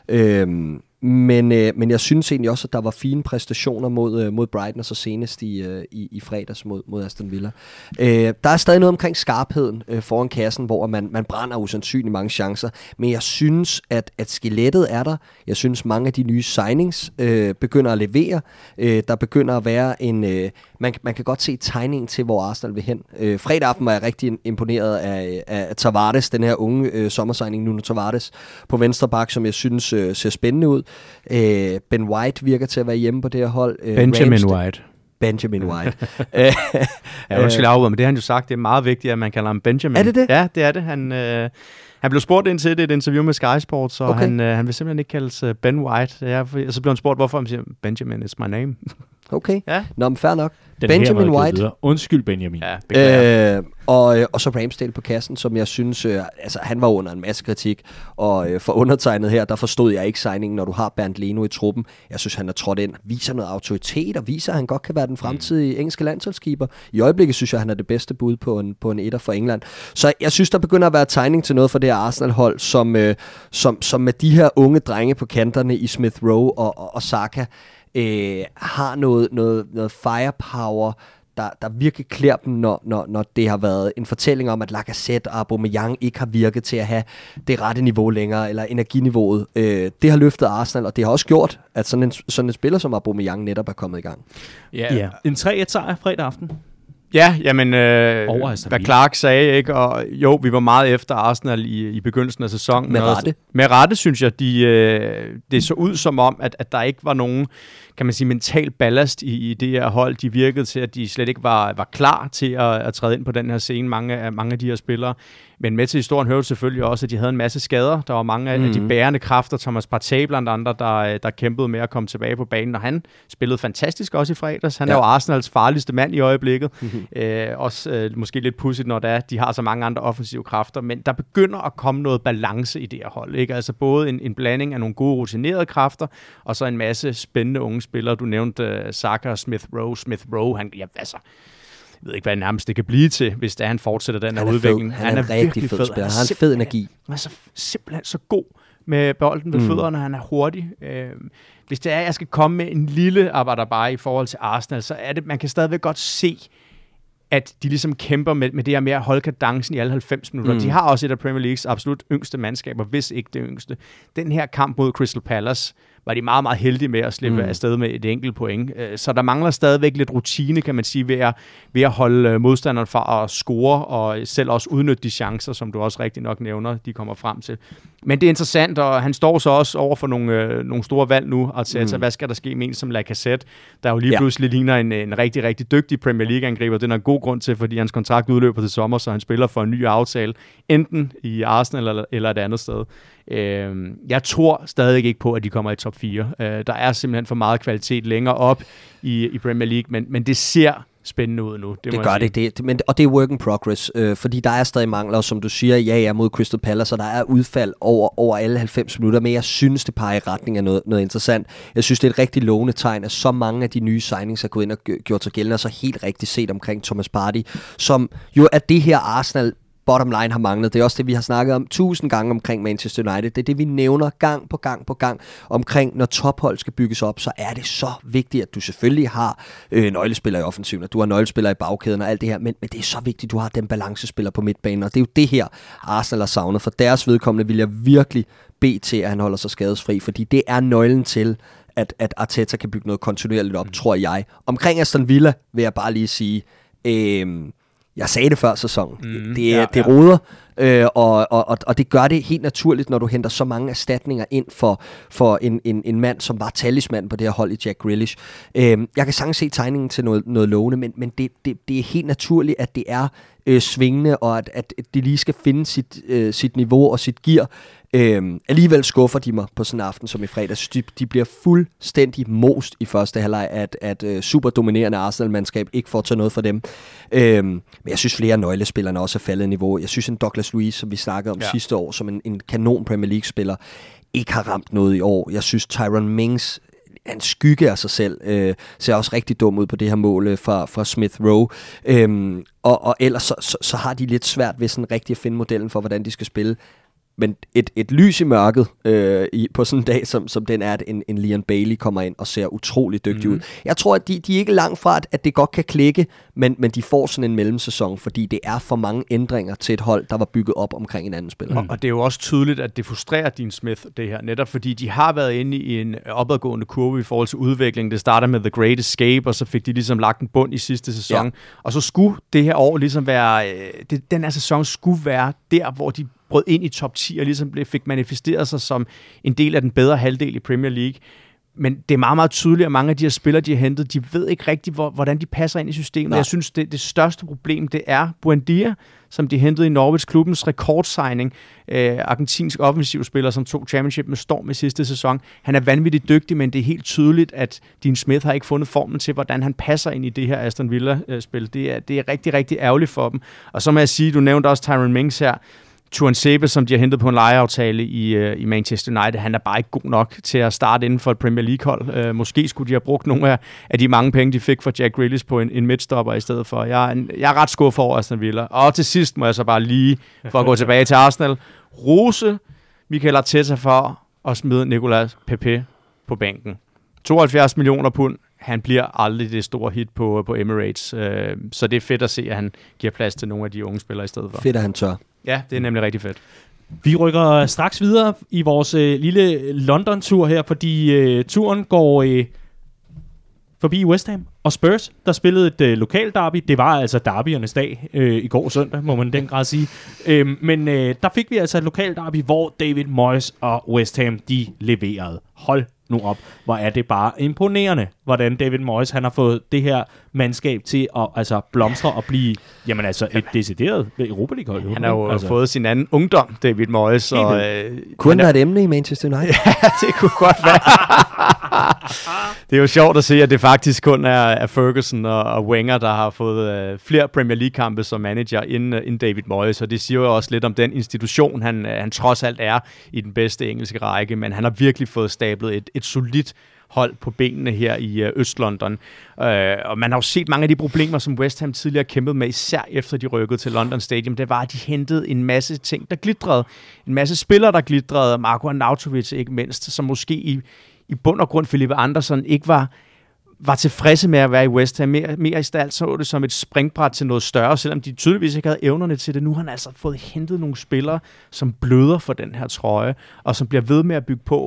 Speaker 3: Men jeg synes egentlig også, at der var fine præstationer mod Brighton, og så senest i fredags mod Aston Villa. Der er stadig noget omkring skarpheden foran kassen, hvor man brænder usandsynligt mange chancer, men jeg synes, at skelettet er der. Jeg synes, mange af de nye signings begynder at levere. Der begynder at være en... Man kan godt se tegningen til, hvor Arsenal vil hen. Fredag aften var jeg rigtig imponeret af Tavares, den her unge sommersigning, Nuno Tavares, på venstre bak, som jeg synes ser spændende ud. Ben White virker til at være hjemme på det her hold. Benjamin White.
Speaker 2: Ja, undskyld afbryde, men det har han jo sagt, det er meget vigtigt, at man kalder ham Benjamin.
Speaker 3: Er det det?
Speaker 2: Ja, det er det. Han blev spurgt ind til det, et interview med Sky Sports, og han vil simpelthen ikke kaldes Ben White. Og så blev han spurgt, hvorfor han siger, Benjamin is my name.
Speaker 3: Okay,
Speaker 2: ja.
Speaker 3: Nå, men fair nok.
Speaker 1: Den
Speaker 3: Benjamin White.
Speaker 1: Videre. Undskyld, Benjamin.
Speaker 2: Ja,
Speaker 3: og så Ramsdale på kassen, som jeg synes, han var under en masse kritik, og for undertegnet her, der forstod jeg ikke signingen, når du har Bernd Leno i truppen. Jeg synes, han er trådt ind, viser noget autoritet, og viser, at han godt kan være den fremtidige engelske landsholdskeeper. I øjeblikket synes jeg, han er det bedste bud på en etter for England. Så jeg synes, der begynder at være tegning til noget for det her Arsenal-hold, som med de her unge drenge på kanterne i Smith Rowe og Saka, har noget firepower, der virkelig klæder dem, når det har været en fortælling om, at Lacazette og Aubameyang ikke har virket til at have det rette niveau længere, eller energiniveauet. Det har løftet Arsenal, og det har også gjort, at sådan en spiller som Aubameyang netop er kommet i gang.
Speaker 1: Ja. En 3-1 sejr fredag aften.
Speaker 2: Ja, jamen, hvad Clark sagde, ikke? Og jo, vi var meget efter Arsenal i begyndelsen af sæsonen. Med rette, synes jeg, det så ud som om, at der ikke var nogen, kan man sige, mental ballast i det her hold. De virkede til, at de slet ikke var klar til at træde ind på den her scene, mange af de her spillere. Men med til historien hørte selvfølgelig også, at de havde en masse skader. Der var mange af de bærende kræfter, Thomas Partey blandt andre, der kæmpede med at komme tilbage på banen, og han spillede fantastisk også i fredags. Han er jo Arsenals farligste mand i øjeblikket. Også måske lidt pudsigt, når de har så mange andre offensive kræfter, men der begynder at komme noget balance i det her hold. Ikke? Altså både en blanding af nogle gode rutinerede kræfter, og så en masse spændende unge spillere. Du nævnte Saka og Smith Rowe, jeg ved ikke, hvad nærmest det kan blive til, hvis han fortsætter den her udvikling.
Speaker 3: Han er rigtig fed spiller. Han har en fed energi.
Speaker 2: Han er simpelthen så god med bolden ved fødderne. Han er hurtig. Hvis det er, jeg skal komme med en lille bare i forhold til Arsenal, så er det, man kan stadigvæk godt se, at de ligesom kæmper med det her med at holde kadencen i alle 90 minutter. De har også et af Premier Leagues absolut yngste mandskaber, hvis ikke det yngste. Den her kamp mod Crystal Palace, var de meget, meget heldige med at slippe afsted med et enkelt point. Så der mangler stadigvæk lidt rutine, kan man sige, ved at holde modstanderen fra at score, og selv også udnytte de chancer, som du også rigtig nok nævner, de kommer frem til. Men det er interessant, og han står så også over for nogle store valg nu, altså hvad skal der ske med en som Lacazette, der jo lige pludselig ligner en rigtig, rigtig dygtig Premier League-angriber. Det er en god grund til, fordi hans kontrakt udløber til sommer, så han spiller for en ny aftale, enten i Arsenal eller et andet sted. Jeg tror stadig ikke på, at de kommer i top 4. Der er simpelthen for meget kvalitet længere op i Premier League, men det ser spændende ud nu.
Speaker 3: Det gør det. Og det er work in progress, fordi der er stadig mangler, som du siger, ja, mod Crystal Palace, og der er udfald over alle 90 minutter, men jeg synes, det peger i retning af noget interessant. Jeg synes, det er et rigtig lovende tegn, at så mange af de nye signings er gået ind og gjort sig gældende, og så helt rigtigt set omkring Thomas Partey, som jo er det her Arsenal bottom line har manglet. Det er også det, vi har snakket om 1000 gange omkring Manchester United. Det er det, vi nævner gang på gang omkring, når tophold skal bygges op, så er det så vigtigt, at du selvfølgelig har nøglespillere i offensiven, at du har nøglespillere i bagkæden og alt det her, men det er så vigtigt, at du har den balancespiller på midtbanen, og det er jo det her, Arsenal har savnet. For deres vedkommende vil jeg virkelig bede til, at han holder sig skadesfri, fordi det er nøglen til, at Arteta kan bygge noget kontinuerligt op, tror jeg. Omkring Aston Villa vil jeg bare lige sige, jeg sagde det før sæsonen. Det roder, og det gør det helt naturligt, når du henter så mange erstatninger ind for en mand, som var talisman på det her hold i Jack Grealish. Jeg kan sagtens se tegningen til noget lovende, men det er helt naturligt, at det er svingende, og at de lige skal finde sit niveau og sit gear. Alligevel skuffer de mig på sådan en aften som i fredags. De bliver fuldstændig most i første halvleg, at super dominerende Arsenal-mandskab ikke får til noget for dem. Men jeg synes, flere af nøglespillerne også er faldet i niveau. Jeg synes, en Douglas Luiz, som vi snakkede om sidste år, som en kanon Premier League-spiller, ikke har ramt noget i år. Jeg synes, Tyrone Mings, han skygge af sig selv, ser også rigtig dum ud på det her mål fra Smith Rowe. Og ellers så har de lidt svært ved sådan rigtig at finde modellen for, hvordan de skal spille. Men et lys i mørket på sådan en dag, som den er, at en Leon Bailey kommer ind og ser utrolig dygtig ud. Jeg tror, at de er ikke langt fra, at det godt kan klikke, men de får sådan en mellemsæson, fordi det er for mange ændringer til et hold, der var bygget op omkring en anden spiller.
Speaker 2: Og det er jo også tydeligt, at det frustrerer Dean Smith, det her, netop fordi de har været inde i en opadgående kurve i forhold til udvikling. Det starter med The Great Escape, og så fik de ligesom lagt en bund i sidste sæson. Ja. Og så skulle det her år ligesom være, den her sæson skulle være der, hvor de brød ind i top 10 og ligesom fik manifesteret sig som en del af den bedre halvdel i Premier League. Men det er meget, meget tydeligt, at mange af de her spillere, de har hentet, de ved ikke rigtigt, hvordan de passer ind i systemet. Nej. Jeg synes, det største problem, det er Buendia, som de hentede i Norwich, klubbens rekordsigning. Argentinsk offensivspiller, som tog championship med storm i sidste sæson. Han er vanvittigt dygtig, men det er helt tydeligt, at Dean Smith har ikke fundet formen til, hvordan han passer ind i det her Aston Villa-spil. Det er rigtig, rigtig ærgerligt for dem. Og så må jeg sige, du nævnte også Tyrone Mings her, Tuanzebe, som de har hentet på en lejeaftale i Manchester United, han er bare ikke god nok til at starte inden for et Premier League-hold. Måske skulle de have brugt nogle af de mange penge, de fik fra Jack Grealish på en midtstopper i stedet for. Jeg er ret skuffet over Aston Villa. Og til sidst må jeg så bare lige, for at gå tilbage til Arsenal, rose Mikel Arteta for at smide Nicolas Pepe på bænken. 72 millioner pund. Han bliver aldrig det store hit på Emirates. Så det er fedt at se, at han giver plads til nogle af de unge spillere i stedet for.
Speaker 3: Fedt, at han tør.
Speaker 2: Ja, det er nemlig rigtig fedt.
Speaker 1: Vi rykker straks videre i vores lille London-tur her, fordi turen går forbi West Ham og Spurs, der spillede et lokal derby. Det var altså derbyernes dag i går søndag, må man den grad sige. Men der fik vi altså et lokal derby, hvor David Moyes og West Ham, de leverede. Hold nu op. Hvor er det bare imponerende, hvordan David Moyes, han har fået det her mandskab til at altså blomstre og blive, jamen altså et decideret Europa League-hold.
Speaker 2: Han har jo fået sin anden ungdom, David Moyes. Og,
Speaker 3: kunne være et emne i Manchester United?
Speaker 2: Ja, det kunne godt være. Det er jo sjovt at se, at det faktisk kun er Ferguson og Wenger, der har fået flere Premier League-kampe som manager end David Moyes, og det siger jo også lidt om den institution, han trods alt er i den bedste engelske række, men han har virkelig fået stablet et solidt hold på benene her i Øst-London. Og man har jo set mange af de problemer, som West Ham tidligere kæmpede med, især efter de rykkede til London Stadium. Det var, at de hentede en masse ting, der glitrede. En masse spillere, der glitrede. Marko Arnautovic ikke mindst, som måske i bund og grund Felipe Andersen ikke var tilfredse med at være i West Ham. Mere i stedet så det som et springbræt til noget større, selvom de tydeligvis ikke havde evnerne til det. Nu har han altså fået hentet nogle spillere, som bløder for den her trøje, og som bliver ved med at bygge på.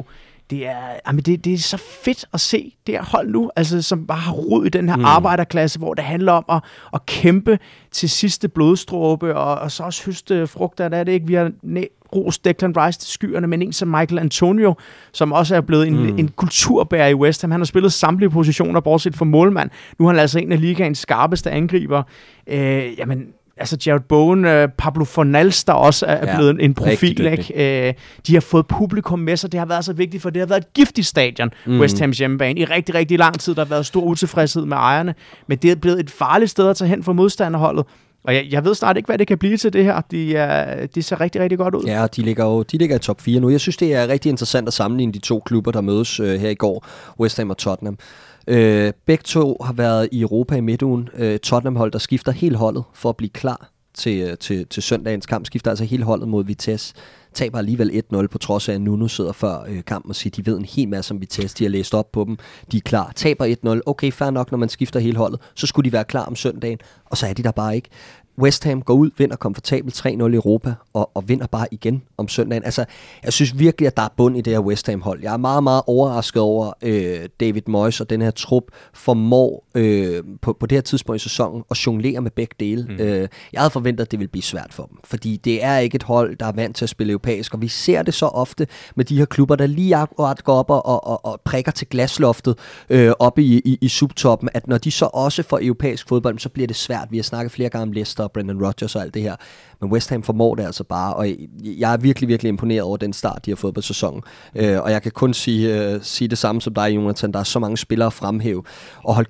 Speaker 2: det er så fedt at se det her hold nu, altså som bare har rod i den her arbejderklasse, hvor det handler om at kæmpe til sidste blodstråbe, og så også høste frugter. Der er det ikke, vi har rost Declan Rice til skyerne, men en som Michael Antonio, som også er blevet en kulturbærer i West Ham. Han har spillet samtlige positioner, bortset fra målmand. Nu er han altså en af ligaens skarpeste angriber. Altså Jared Bowen, Pablo Fornals, der også er blevet en profil. Ikke? De har fået publikum med sig. Det har været så vigtigt, for det har været et giftigt stadion, West Hams hjemmebane. I rigtig, rigtig lang tid, der har været stor utilfredshed med ejerne. Men det er blevet et farligt sted at tage hen for modstanderholdet. Og jeg ved snart ikke, hvad det kan blive til det her. De ser rigtig, rigtig godt ud.
Speaker 3: Ja, de ligger i top 4 nu. Jeg synes, det er rigtig interessant at sammenligne de to klubber, der mødes her i går, West Ham og Tottenham. Begge to har været i Europa i midtugen. Tottenham-hold, der skifter hele holdet for at blive klar til søndagens kamp. Skifter altså hele holdet mod Vitesse. Taber alligevel 1-0, på trods af, at Nuno sidder før kampen og siger, de ved en hel masse om Vitesse. De har læst op på dem. De er klar. Taber 1-0. Okay, fair nok, når man skifter hele holdet. Så skulle de være klar om søndagen. Og så er de der bare ikke. West Ham går ud, vinder komfortabelt 3-0 i Europa, og vinder bare igen om søndagen. Altså, jeg synes virkelig, at der er bund i det her West Ham-hold. Jeg er meget, meget overrasket over David Moyes og den her trup formår på det her tidspunkt i sæsonen at jonglere med begge dele. Jeg havde forventet, at det ville blive svært for dem, fordi det er ikke et hold, der er vant til at spille europæisk, og vi ser det så ofte med de her klubber, der lige akkurat går op og prikker til glasloftet oppe i subtoppen, at når de så også får europæisk fodbold, så bliver det svært. Vi har snakket flere gange om Leicester, Brendan Rodgers og alt det her. Men West Ham formår det altså bare, og jeg er virkelig, virkelig imponeret over den start, de har fået på sæsonen. Og jeg kan kun sige det samme som dig, Jonathan. Der er så mange spillere at fremhæve. Og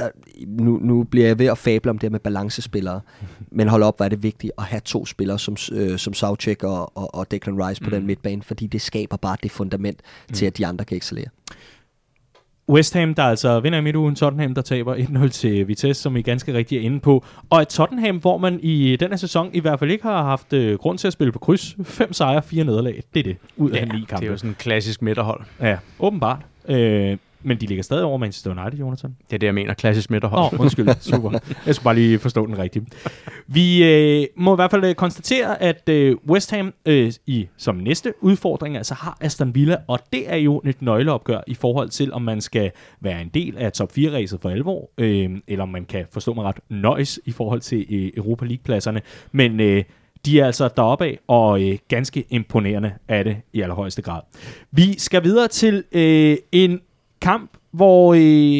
Speaker 3: nu bliver jeg ved at fable om det med balancespillere. Men hold op, hvor er det vigtigt at have to spillere som Soucek og Declan Rice på den midtbane, fordi det skaber bare det fundament til, at de andre kan excellere.
Speaker 1: West Ham, der altså vinder i midtugen, Tottenham, der taber 1-0 til Vitesse, som I ganske rigtigt er inde på. Og et Tottenham, hvor man i den her sæson i hvert fald ikke har haft grund til at spille på kryds. 5 sejre, 4 nederlag. Det er det, ud af 9 kampe.
Speaker 2: Det er jo sådan en klassisk midterhold.
Speaker 1: Ja, åbenbart. Men de ligger stadig over Manchester United, Jonathan.
Speaker 2: Det er det, jeg mener. Klassisk midterhold.
Speaker 1: Undskyld. Super. Jeg skulle bare lige forstå den rigtigt. Vi må i hvert fald konstatere, at West Ham som næste udfordring altså har Aston Villa, og det er jo et nøgleopgør i forhold til, om man skal være en del af top 4-ræset for alvor, eller om man kan forstå mig ret nøjes i forhold til Europa League-pladserne. Men de er altså deroppe af, og ganske imponerende af det i allerhøjeste grad. Vi skal videre til en kamp, hvor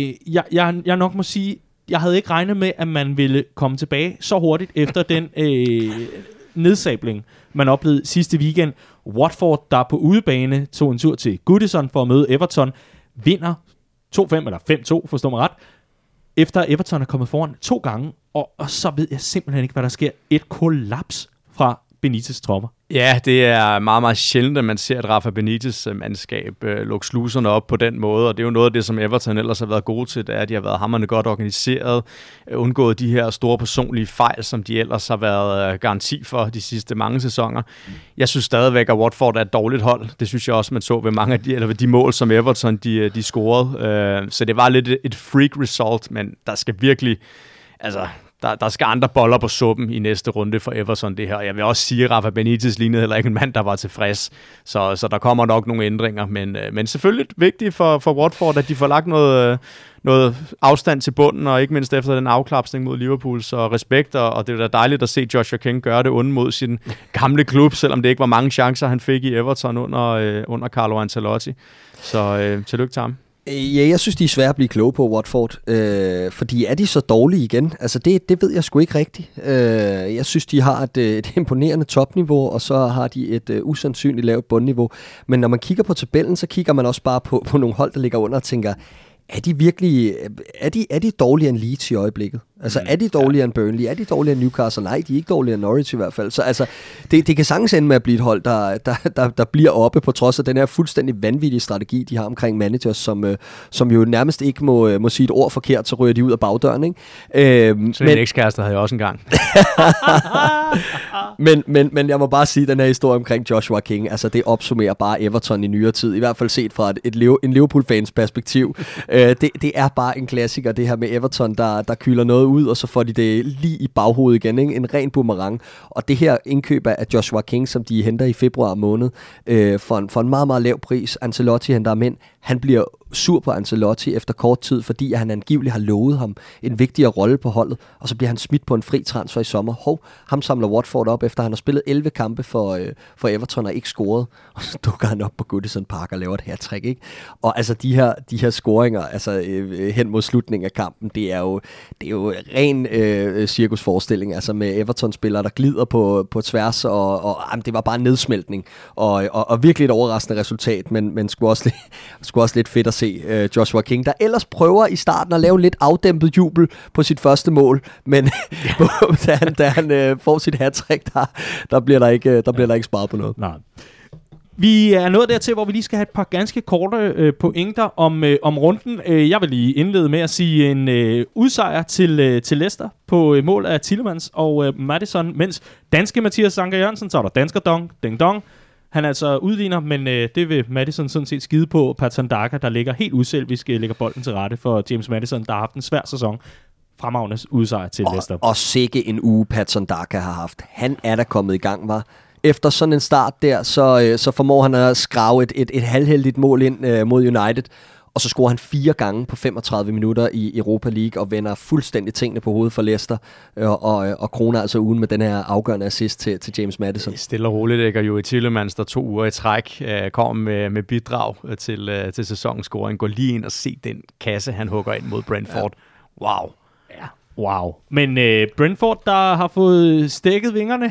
Speaker 1: jeg nok må sige, jeg havde ikke regnet med, at man ville komme tilbage så hurtigt efter den nedsabling, man oplevede sidste weekend. Watford, der på udebane tog en tur til Goodison for at møde Everton, vinder 2-5 eller 5-2, forstår mig ret, efter Everton er kommet foran 2 gange, og så ved jeg simpelthen ikke, hvad der sker. Et kollaps fra Benitez tropper.
Speaker 2: Ja, det er meget, meget sjældent, at man ser et Rafa Benitez mandskab lukke sluserne op på den måde, og det er jo noget af det, som Everton ellers har været gode til, det er, at de har været hamrende godt organiseret, undgået de her store personlige fejl, som de ellers har været garanti for de sidste mange sæsoner. Jeg synes stadigvæk, at Watford er et dårligt hold. Det synes jeg også, man så ved mange af de mål, som Everton de scorede. Så det var lidt et freak result, men der skal virkelig... Altså, der skal andre boller på suppen i næste runde for Everton, det her. Jeg vil også sige, at Rafa Benitez lignede heller ikke en mand, der var tilfreds. Så der kommer nok nogle ændringer. Men selvfølgelig vigtigt for Watford, at de får lagt noget afstand til bunden, og ikke mindst efter den afklapsning mod Liverpool. Så respekt, og det er da dejligt at se Joshua King gøre det onde mod sin gamle klub, selvom det ikke var mange chancer, han fik i Everton under Carlo Ancelotti. Så tillykke til ham.
Speaker 3: Ja, jeg synes, de er svære at blive kloge på, Watford. Fordi er de så dårlige igen? Altså, det ved jeg sgu ikke rigtigt. Jeg synes, de har et imponerende topniveau, og så har de et usandsynligt lavt bundniveau. Men når man kigger på tabellen, så kigger man også bare på nogle hold, der ligger under og tænker, er de virkelig er de dårligere end Leeds i øjeblikket? Altså, er de dårligere end Burnley? Er de dårligere end Newcastle? Nej, de er ikke dårligere end Norwich i hvert fald. Så altså, det kan sagtens ende med at blive et hold, der bliver oppe, på trods af den her fuldstændig vanvittige strategi, de har omkring managers, som jo nærmest ikke må sige et ord forkert, så ryger de ud af bagdøren, ikke?
Speaker 2: Så en ekskæreste havde jeg også engang.
Speaker 3: Men jeg må bare sige, at den her historie omkring Joshua King, altså det opsummerer bare Everton i nyere tid, i hvert fald set fra en Liverpool-fans perspektiv. Det er bare en klassiker, det her med Everton, der kylder noget ud, og så får de det lige i baghovedet igen, ikke? En ren boomerang. Og det her indkøb af Joshua King, som de henter i februar måned, for en meget, meget lav pris, Ancelotti henter ham ind, han bliver sur på Ancelotti efter kort tid, fordi han angiveligt har lovet ham en vigtigere rolle på holdet, og så bliver han smidt på en fri transfer i sommer. Ham samler Watford op, efter han har spillet 11 kampe for Everton og ikke scoret, og så dukker han op på Goodison Park og laver et hat-trick, ikke? Og altså de her scoringer, altså hen mod slutningen af kampen, det er jo ren cirkusforestilling, altså med Everton-spillere, der glider på tværs, og det var bare en nedsmeltning, og virkelig et overraskende resultat, men skulle også lidt fedt at se Joshua King, der ellers prøver i starten at lave lidt afdæmpet jubel på sit første mål, men da han får sit hat-trick, der bliver der ikke sparet på noget.
Speaker 1: Nej. Vi er nået dertil, hvor vi lige skal have et par ganske korte pointer om runden. Jeg vil lige indlede med at sige en udsejr til Leicester på mål af Tielemans og Maddison, mens danske Mathias Anker Jørgensen, så er der dansker Ding Dong. Han er altså udligner, men det vil Maddison sådan set skide på. Patson Daka, der ligger helt uselvisk, lægger bolden til rette for James Maddison, der har haft en svær sæson. Fremragende udsejr til Leicester.
Speaker 3: Og sikke en uge Patson Daka har haft. Han er der kommet i gang, var. Efter sådan en start der, så formår han at skrave et halvheldigt mål ind mod United, og så scorer han 4 gange på 35 minutter i Europa League, og vender fuldstændig tingene på hovedet for Leicester, og kroner altså ugen med den her afgørende assist til James Maddison.
Speaker 2: Stille og roligt ligger jo i Tielemans, der 2 uger i træk kommer med bidrag til sæsonens scoring. Gå lige ind og se den kasse, han hugger ind mod Brentford. Ja. Wow.
Speaker 1: Ja. Wow. Men Brentford, der har fået stækket vingerne.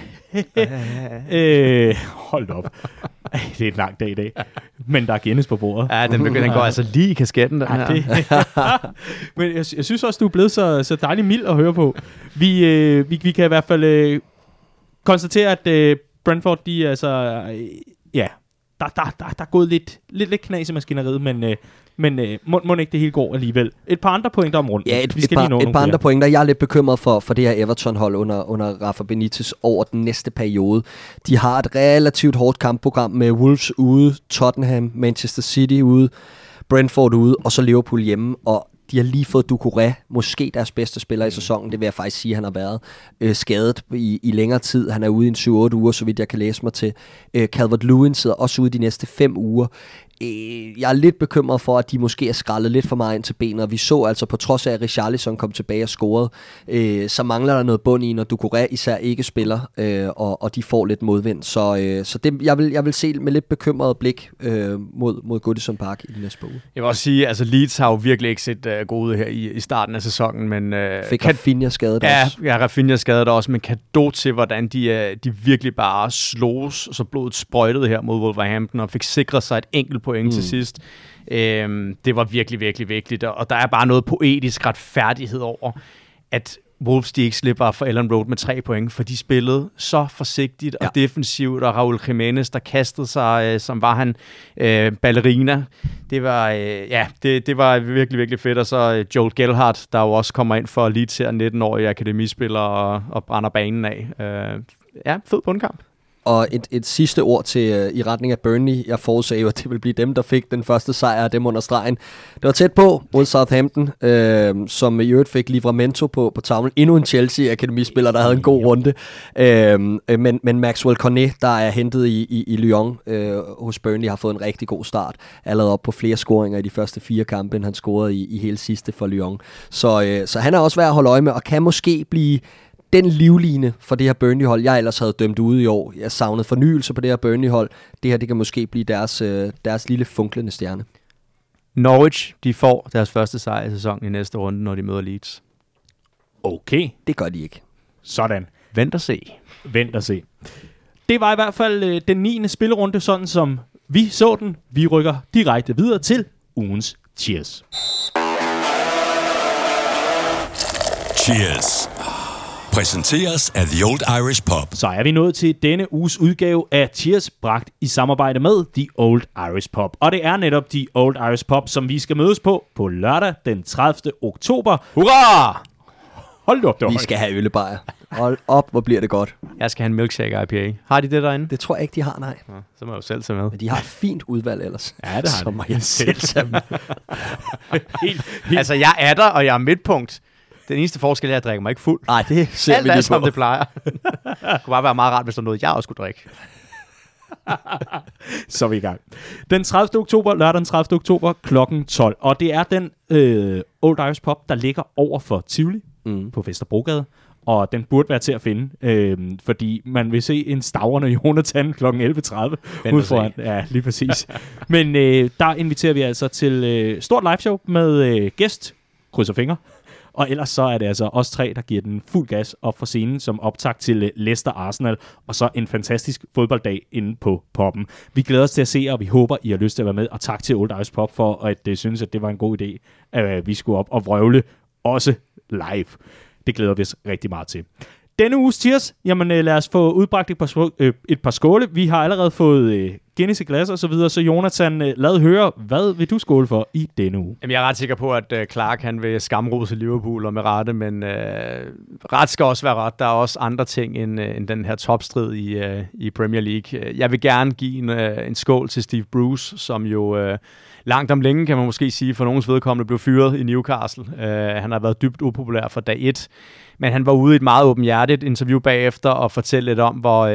Speaker 1: Hold op. Det er en lang dag i dag. Men der er Guinness på bordet.
Speaker 2: Ja, den går altså lige i kasketten. Den her.
Speaker 1: Men jeg synes også, du er blevet så dejligt mild at høre på. Vi kan i hvert fald konstatere, at Brentford, de altså... ja, der er gået lidt knas i maskineriet, men må ikke det hele går alligevel. Et par andre pointer om runden.
Speaker 3: Ja, et par andre pointer. Jeg er lidt bekymret for det her Everton-hold under Rafa Benitez over den næste periode. De har et relativt hårdt kampprogram med Wolves ude, Tottenham, Manchester City ude, Brentford ude, og så Liverpool hjemme, og de har lige fået Doucouré, måske deres bedste spiller i sæsonen, det vil jeg faktisk sige, han har været skadet i længere tid. Han er ude i 7-8 uger, så vidt jeg kan læse mig til. Calvert-Lewin sidder også ude de næste 5 uger. Jeg er lidt bekymret for, at de måske er skrællet lidt for meget ind til benet, og vi så altså, på trods af, at Richarlison kom tilbage og scorede, så mangler der noget bund i, når Doucouré især ikke spiller, og de får lidt modvind. Så det, jeg vil se med lidt bekymret blik mod Goodison Park i de næste uge.
Speaker 2: Jeg vil også sige, altså Leeds har jo virkelig ikke set gode ud her i starten af sæsonen, men...
Speaker 3: Fik Rafinha skadet også.
Speaker 2: Ja, Rafinha skadet også, men kado til, hvordan de virkelig bare slogs, så blodet sprøjtede her mod Wolverhampton, og fik sikret sig et enkelt point til sidst. Det var virkelig, virkelig vigtigt, og der er bare noget poetisk retfærdighed over, at Wolves de ikke slipper for Ellen Road med 3 point, for de spillede så forsigtigt og defensivt, og Raul Jimenez, der kastede sig, som var han ballerina. Det var, det var virkelig, virkelig fedt, og så Joel Gelhardt, der jo også kommer ind for Leeds her, 19-årig akademispiller, og brænder banen af. Fed bundkamp.
Speaker 3: Og et sidste ord til i retning af Burnley. Jeg forudsagde jo, at det ville blive dem, der fik den første sejr af dem under stregen. Det var tæt på mod Southampton, som i øvrigt fik Livramento på tavlen. Endnu en Chelsea-akademispiller, der havde en god runde. Men Maxwell Cornet, der er hentet i Lyon hos Burnley, har fået en rigtig god start. Allerede op på flere scoringer i de første 4 kampe, end han scorede i hele sidste for Lyon. Så han er også værd at holde øje med, og kan måske blive den livline for det her Burnley-hold, jeg ellers havde dømt ude i år. Jeg savnede fornyelse på det her Burnley-hold. Det her, det kan måske blive deres lille funklende stjerne.
Speaker 2: Norwich, de får deres første sejr i sæsonen i næste runde, når de møder Leeds.
Speaker 1: Okay.
Speaker 3: Det gør de ikke.
Speaker 1: Sådan.
Speaker 2: Vent og se.
Speaker 1: Det var i hvert fald den 9. spillerunde, sådan som vi så den. Vi rykker direkte videre til ugens Cheers.
Speaker 6: Cheers. Præsenteres af The Old Irish Pub.
Speaker 1: Så er vi nået til denne uges udgave af Cheers, bragt i samarbejde med The Old Irish Pub. Og det er netop The Old Irish Pub, som vi skal mødes på lørdag den 30. oktober.
Speaker 2: Hurra!
Speaker 1: Hold op, det var
Speaker 3: Vi skal have øllebajer. Hold op, hvor bliver det godt.
Speaker 2: Jeg skal have en milkshake IPA. Har de det derinde?
Speaker 3: Det tror jeg ikke, de har, nej.
Speaker 2: Ja, så må jeg jo selv tage med.
Speaker 3: Men de har et fint udvalg ellers.
Speaker 1: Ja, det har
Speaker 3: Så
Speaker 1: de.
Speaker 3: må jeg selv tage med.
Speaker 1: helt.
Speaker 2: Altså, jeg er der, og jeg er midtpunkt. Den eneste forskel er, at jeg drikker mig ikke fuld.
Speaker 3: Nej, det ser
Speaker 2: Alt
Speaker 3: vi
Speaker 2: er,
Speaker 3: lige
Speaker 2: som
Speaker 3: på.
Speaker 2: det plejer. Det kunne bare være meget rart, hvis der var noget, jeg også skulle drikke.
Speaker 1: Så er vi i gang. Den 30. oktober, lørdag den 30. oktober, klokken 12. Og det er den Old Irish Pub, der ligger over for Tivoli på Vesterbrogade. Og den burde være til at finde, fordi man vil se en stavrende Jonathan kl. 11.30 ud foran. Ja, lige præcis. Men der inviterer vi altså til stort liveshow med gæst, krydser fingre. Og ellers så er det altså os tre, der giver den fuld gas op for scenen som optakt til Leicester Arsenal, og så en fantastisk fodbolddag inde på poppen. Vi glæder os til at se, og vi håber, I har lyst til at være med, og tak til Old Irish Pub for at synes, at det var en god idé, at vi skulle op og vrøvle også live. Det glæder vi os rigtig meget til. Denne uges tirs, jamen lad os få udbragt et par skåle. Vi har allerede fået Guinness i glas og så videre, så Jonathan, lad høre, hvad vil du skåle for i denne uge?
Speaker 2: Jamen, jeg er ret sikker på, at Clark han vil skamrose Liverpool og med rette, men ret skal også være ret. Der er også andre ting end den her topstrid i Premier League. Jeg vil gerne give en skål til Steve Bruce, som jo langt om længe, kan man måske sige, for nogens vedkommende blev fyret i Newcastle. Han har været dybt upopulær fra dag 1. Men han var ude i et meget åbenhjertigt interview bagefter og fortælle lidt om,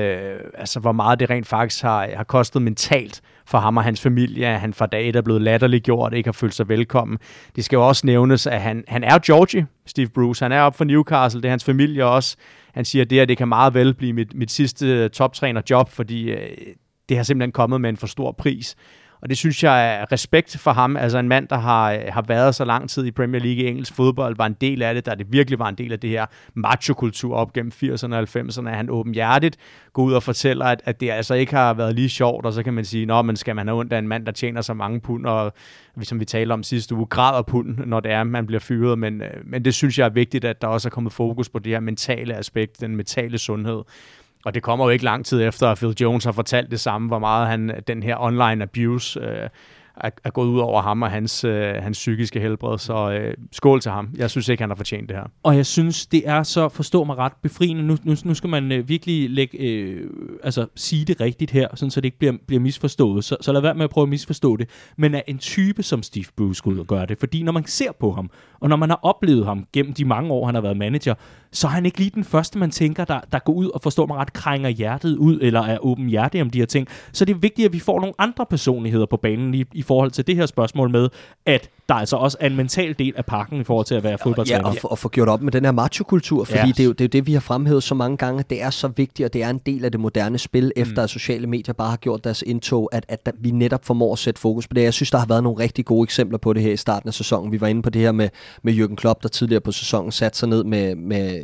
Speaker 2: hvor meget det rent faktisk har kostet mentalt for ham og hans familie. Han fra dag 1 er blevet latterliggjort og ikke har følt sig velkommen. Det skal jo også nævnes, at han er Georgie, Steve Bruce. Han er oppe fra Newcastle, det er hans familie også. Han siger, at det kan meget vel blive mit sidste toptrænerjob, fordi det har simpelthen kommet med en for stor pris. Og det synes jeg er respekt for ham. Altså en mand, der har været så lang tid i Premier League i engelsk fodbold, var en del af det, der det virkelig var en del af det her macho-kultur op gennem 80'erne og 90'erne. Han åbenhjertigt går ud og fortæller, at det altså ikke har været lige sjovt, og så kan man sige, men skal man have ondt af en mand, der tjener så mange pund, og som vi talte om sidste uge, græder pund, når det er, man bliver fyret. Men det synes jeg er vigtigt, at der også er kommet fokus på det her mentale aspekt, den mentale sundhed. Og det kommer jo ikke lang tid efter, at Phil Jones har fortalt det samme, hvor meget den her online abuse er gået ud over ham og hans psykiske helbred. Så skål til ham. Jeg synes ikke, han har fortjent det her.
Speaker 1: Og jeg synes, det er så, forstå mig ret, befriende. Nu skal man virkelig sige det rigtigt her, sådan, så det ikke bliver misforstået. Så lad være med at prøve at misforstå det. Men er en type som Steve Bruce skal ud og gøre det. Fordi når man ser på ham, og når man har oplevet ham gennem de mange år, han har været manager, så er han ikke lige den første, man tænker, der går ud og forstår mig ret, krænger hjertet ud, eller er åbenhjertig om de her ting. Så det er vigtigt, at vi får nogle andre personligheder på banen i forhold til det her spørgsmål med, at der altså også er en mental del af pakken i forhold til at være fodboldtræner.
Speaker 3: Ja, og få gjort op med den her macho-kultur, fordi det er jo det, vi har fremhævet så mange gange. Det er så vigtigt, og det er en del af det moderne spil, efter at sociale medier bare har gjort deres indtog, at vi netop formår at sætte fokus på det. Jeg synes, der har været nogle rigtig gode eksempler på det her i starten af sæsonen. Vi var inde på det her med Jürgen Klopp, der tidligere på sæsonen satte sig ned med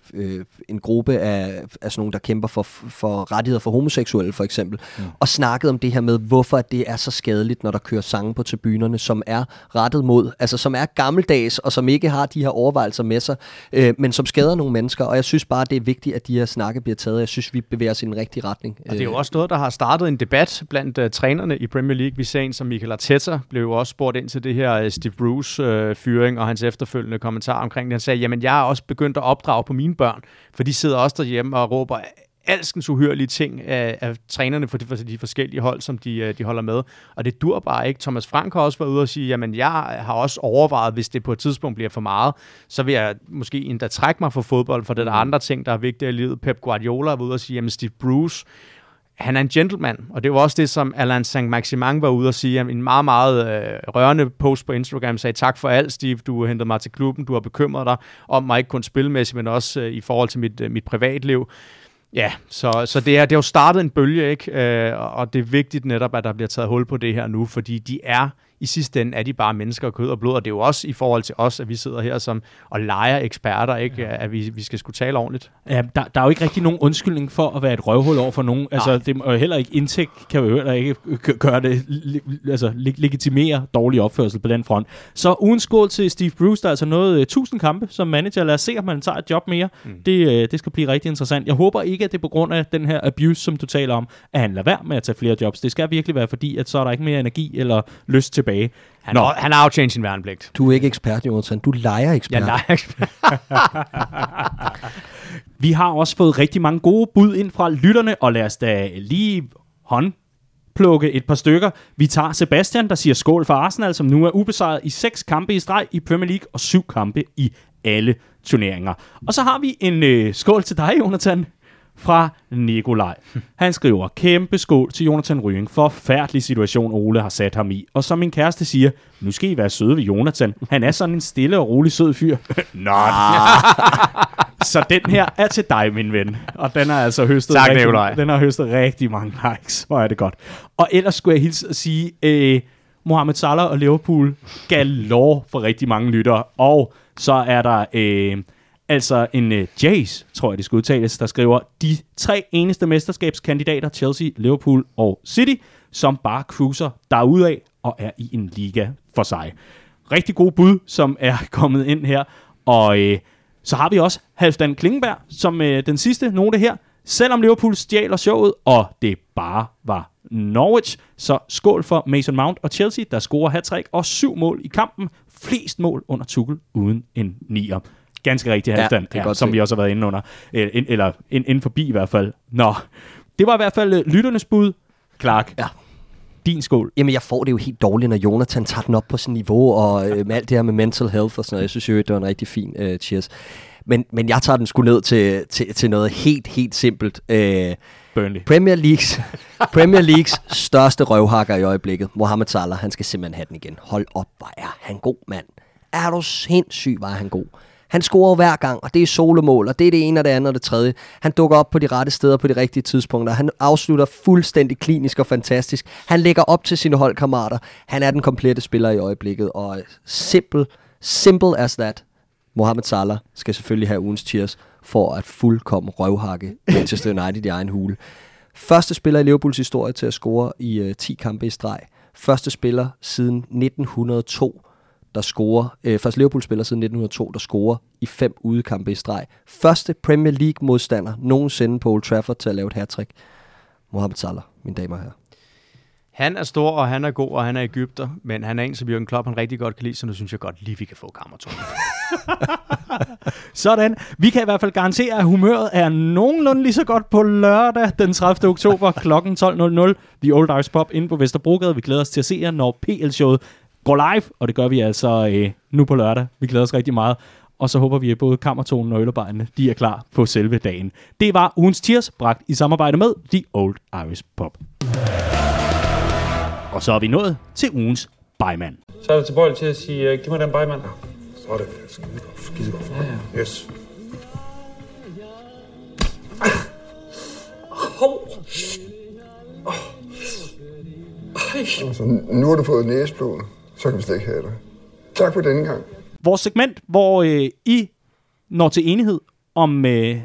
Speaker 3: en gruppe af sådan nogle, der kæmper for rettigheder for homoseksuelle, for eksempel, og snakkede om det her med, hvorfor det er så skadeligt, når der kører sange på tribunerne, som er rettet mod, altså som er gammeldags, og som ikke har de her overvejelser med sig, men som skader nogle mennesker, og jeg synes bare, det er vigtigt, at de her snakke bliver taget. Jeg synes, vi bevæger os i en rigtig retning.
Speaker 2: Og det er jo også noget, der har startet en debat blandt trænerne i Premier League. Vi ser en som Mikel Arteta, blev jo også spurgt ind til det her Steve Bruce-fyring, og hans efterfølgende kommentar omkring det. Han sagde, jamen jeg er også begyndt at opdrage på mine børn, for de sidder også derhjemme og råber alskens uhyrlige ting af trænerne for de forskellige hold, som de holder med. Og det dur bare ikke. Thomas Frank har også været ude og sige, jamen jeg har også overvejet, hvis det på et tidspunkt bliver for meget, så vil jeg måske endda trække mig fra fodbold, for det er andre ting, der er vigtige i livet. Pep Guardiola har været ude og sige, jamen Steve Bruce, han er en gentleman, og det var også det, som Alain Saint-Maximin var ude og sige. En meget, meget rørende post på Instagram sagde, tak for alt, Steve, du har hentet mig til klubben, du har bekymret dig om mig, ikke kun spilmæssigt, men også i forhold til mit privatliv. Ja, så det har jo startet en bølge, ikke? Og det er vigtigt netop, at der bliver taget hul på det her nu, fordi i sidste ende er de bare mennesker, kød og blod, og det er jo også i forhold til os, at vi sidder her og leger eksperter, ikke? Ja. At vi skal skulle tale ordentligt. Ja,
Speaker 1: der er jo ikke rigtig nogen undskyldning for at være et røvhul over for nogen. Altså, det er heller ikke indtægt, kan jo heller ikke gøre det, legitimere dårlig opførsel på den front. Så uden skål til Steve Bruce, der er altså noget 1000 kampe som manager. Lad os se, om han tager et job mere. Det skal blive rigtig interessant. Jeg håber ikke, at det er på grund af den her abuse, som du taler om, at han lader være med at tage flere jobs. Det skal virkelig være fordi, at så er der ikke mere energi eller lyst tilbage.
Speaker 2: Han har aftjent sin værnepligt.
Speaker 3: Du er ikke ekspert, Jonathan. Du leger ekspert.
Speaker 2: Jeg leger ekspert.
Speaker 1: Vi har også fået rigtig mange gode bud ind fra lytterne, og lad os da lige plukke et par stykker. Vi tager Sebastian, der siger skål for Arsenal, som nu er ubesejret i 6 kampe i streg i Premier League og 7 kampe i alle turneringer. Og så har vi en skål til dig, Jonathan, fra Nikolaj. Han skriver, kæmpe skål til Jonathan Røing. Forfærdelig situation, Ole har sat ham i. Og som min kæreste siger, nu skal I være søde ved Jonathan. Han er sådan en stille og rolig sød fyr. Så den her er til dig, min ven. Og den har altså høstet, høstet rigtig mange likes. Hvor er det godt. Og ellers skulle jeg hilse at sige, Mohamed Salah og Liverpool galore for rigtig mange lyttere. Og så er der altså en Jace, tror jeg det skal udtales, der skriver, de 3 eneste mesterskabskandidater, Chelsea, Liverpool og City, som bare cruiser derudad og er i en liga for sig. Rigtig god bud, som er kommet ind her. Og så har vi også Halfdan Klingenberg, som den sidste note her. Selvom Liverpool stjæler showet, og det bare var Norwich, så skål for Mason Mount og Chelsea, der scorer hat-trick og 7 mål i kampen. Flest mål under Tuchel uden en 9'er. Ganske rigtig Halfdan, som vi også har været inde under. Eller inden forbi i hvert fald. Nå, det var i hvert fald lytternes bud. Clark, din skål.
Speaker 3: Jamen, jeg får det jo helt dårligt, når Jonathan tager den op på sin niveau, og med alt det her med mental health og sådan noget. Jeg synes jo, det var en rigtig fin cheers. Men jeg tager den sgu ned til noget helt simpelt.
Speaker 1: Burnley.
Speaker 3: Premier Leagues største røvhakker i øjeblikket, Mohamed Salah, han skal simpelthen have den igen. Hold op, hvor er han god, mand. Er du sindssyg, hvor er han god. Han scorer hver gang, og det er solomål, og det er det ene og det andet og det tredje. Han dukker op på de rette steder på de rigtige tidspunkter. Han afslutter fuldstændig klinisk og fantastisk. Han lægger op til sine holdkammerater. Han er den komplette spiller i øjeblikket, og simple as that. Mohamed Salah skal selvfølgelig have ugens cheers for at fuldkommen røvhakke Manchester United i egen hule. Første spiller i Liverpools historie til at score i 10 kampe i streg. Første spiller siden 1902, der scorer. Først Liverpool-spiller siden 1902, der scorer i 5 udekampe i streg. Første Premier League-modstander nogensinde på Old Trafford til at lave et hat-trick. Mohamed Salah, mine damer og herrer.
Speaker 2: Han er stor, og han er god, og han er egypter, men han er en, som Jürgen Klopp han rigtig godt kan lide, så nu synes jeg godt lige, vi kan få kammertonen.
Speaker 1: Sådan. Vi kan i hvert fald garantere, at humøret er nogenlunde lige så godt på lørdag den 30. oktober kl. 12.00. The Old Irish Pub inde på Vesterbrogade. Vi glæder os til at se jer, når PL-showet går live, og det gør vi altså nu på lørdag. Vi glæder os rigtig meget. Og så håber vi, at både kammertonen og ølarbejderne, de er klar på selve dagen. Det var ugens tirs, bragt i samarbejde med The Old Irish Pub. Og så er vi nået til ugens bajmand.
Speaker 7: Så er du tilbøjelig til at sige, giv mig den bajmand.
Speaker 8: Så er det skide godt. Ja. Yes. Altså, nu har du fået næseblod, så kan vi slet ikke have det. Tak for denne gang.
Speaker 1: Vores segment, hvor I når til enighed om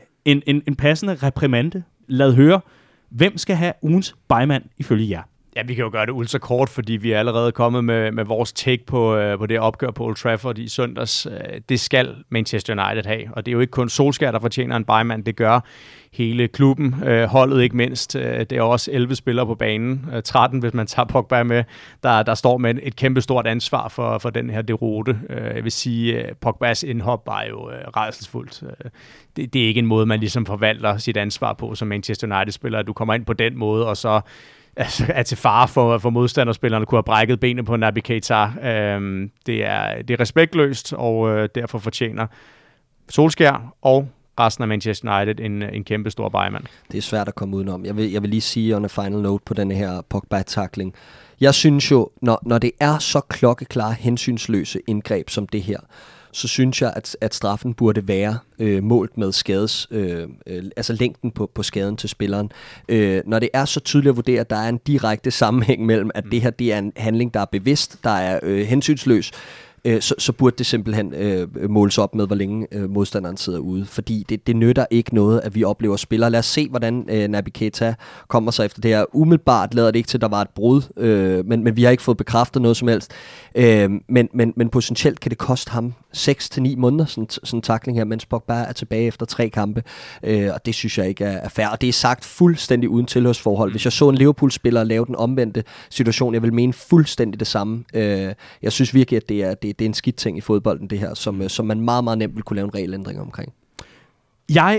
Speaker 1: en passende reprimande. Lad høre, hvem skal have ugens bajmand ifølge jer?
Speaker 2: Ja, vi kan jo gøre det ultra kort, fordi vi er allerede kommet med vores take på det opgør på Old Trafford i søndags. Det skal Manchester United have, og det er jo ikke kun Solskjaer, der fortjener en bajmand. Det gør hele klubben, holdet ikke mindst. Det er også 11 spillere på banen, 13 hvis man tager Pogba med, der står med et kæmpestort ansvar for den her deroute. Jeg vil sige, Pogbas indhop var jo rædselsfuldt. Det er ikke en måde, man ligesom forvalter sit ansvar på som Manchester United-spiller. Du kommer ind på den måde, og så er til fare for modstanderspillerne kunne have brækket benet på Naby Keita. Det er respektløst, og derfor fortjener Solskjaer og resten af Manchester United en kæmpe stor bajmand.
Speaker 3: Det er svært at komme udenom. Jeg vil lige sige on a final note på denne her Pogba-tackling. Jeg synes jo, når det er så klokkeklare, hensynsløse indgreb som det her, så synes jeg, at straffen burde være målt med skades, altså længden på skaden til spilleren. Når det er så tydeligt at vurdere, at der er en direkte sammenhæng mellem, at det her det er en handling, der er bevidst, der er hensynsløs, så burde det simpelthen måles op med, hvor længe modstanderen sidder ude. Fordi det nytter ikke noget, at vi oplever spillere. Lad os se, hvordan Naby Keita kommer sig efter det her. Umiddelbart lader det ikke til, at der var et brud, men vi har ikke fået bekræftet noget som helst. Men potentielt kan det koste ham 6-9 måneder, sådan en tackling her, mens Pogba er tilbage efter 3 kampe. Og det synes jeg ikke er fair. Og det er sagt fuldstændig uden tilhørsforhold. Hvis jeg så en Liverpool-spiller lave den omvendte situation, jeg vil mene fuldstændig det samme. Jeg synes virkelig, at det er en skidt ting i fodbolden, det her, som man meget, meget nemt vil kunne lave en regelændring omkring.
Speaker 1: Jeg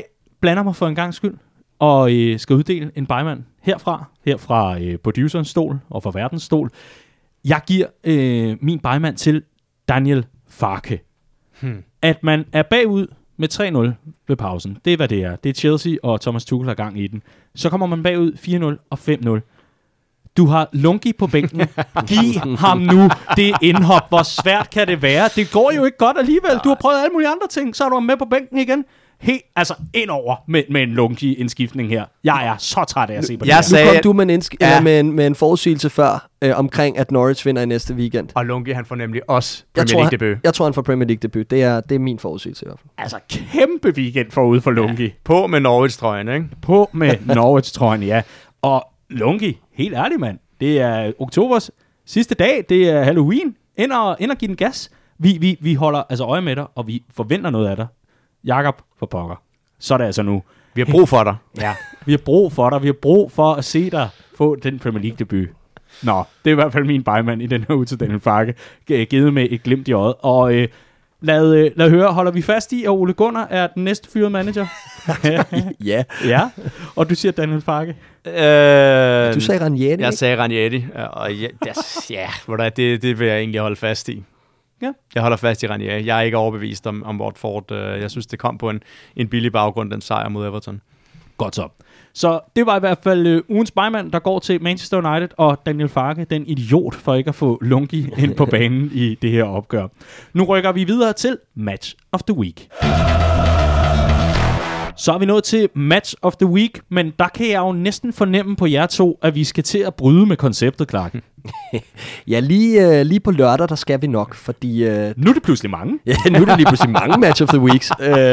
Speaker 1: blander mig for en gang skyld, og skal uddele en bymand herfra producerens stol og fra verdens stol. Jeg giver min bymand til Daniel Farke. At man er bagud med 3-0 ved pausen. Det er, hvad det er. Det er Chelsea, og Thomas Tuchel har gang i den. Så kommer man bagud 4-0 og 5-0. Du har Lungi på bænken. Giv ham nu det indhop. Hvor svært kan det være? Det går jo ikke godt alligevel. Du har prøvet alle mulige andre ting, så er du med på bænken igen. Helt, ind over med en Lungi-indskiftning her. Jeg er så træt af at se på det her.
Speaker 3: Nu kom du med en forudsigelse før omkring, at Norwich vinder i næste weekend.
Speaker 2: Og Lungi, han får nemlig også Premier League-debut.
Speaker 3: Jeg tror, han får Premier League-debut. Det er min forudsigelse i hvert fald.
Speaker 1: Altså, kæmpe weekend forud for Lungi.
Speaker 2: Ja. På med Norwich-trøjen, ikke?
Speaker 1: På med Norwich-trøjen, ja. Og Lungi, helt ærligt, mand. Det er oktobers sidste dag. Det er Halloween. Ind og give den gas. Vi holder altså øje med dig, og vi forventer noget af dig. Jakob for pokker. Så er det altså nu.
Speaker 2: Vi har brug for dig.
Speaker 1: Ja, vi har brug for dig. Vi har brug for at se dig få den Premier League debut. Nå, det er i hvert fald min bymand i den her uge til Daniel Farke. Givet med et glimt i øjet. Og lad høre, holder vi fast i, at Ole Gunnar er den næste fyrede manager?
Speaker 3: Ja.
Speaker 1: Ja, og du siger Daniel Farke?
Speaker 3: Du sagde Ranieri.
Speaker 2: Jeg sagde Ranieri, og det vil jeg egentlig holde fast i. Ja. Jeg holder fast i Ranieri. Jeg er ikke overbevist om Watford. Jeg synes, det kom på en billig baggrund, den sejr mod Everton.
Speaker 1: Godt så. Så det var i hvert fald ugens bymand, der går til Manchester United og Daniel Farke, den idiot for ikke at få Lungi ind på banen i det her opgør. Nu rykker vi videre til Match of the Week. Så er vi nået til Match of the Week, men der kan jeg jo næsten fornemme på jer to, at vi skal til at bryde med konceptet, Clark.
Speaker 3: Ja, lige på lørdag, der skal vi nok, fordi...
Speaker 1: Nu er det pludselig mange.
Speaker 3: Ja, nu er det lige pludselig mange Match of the Weeks.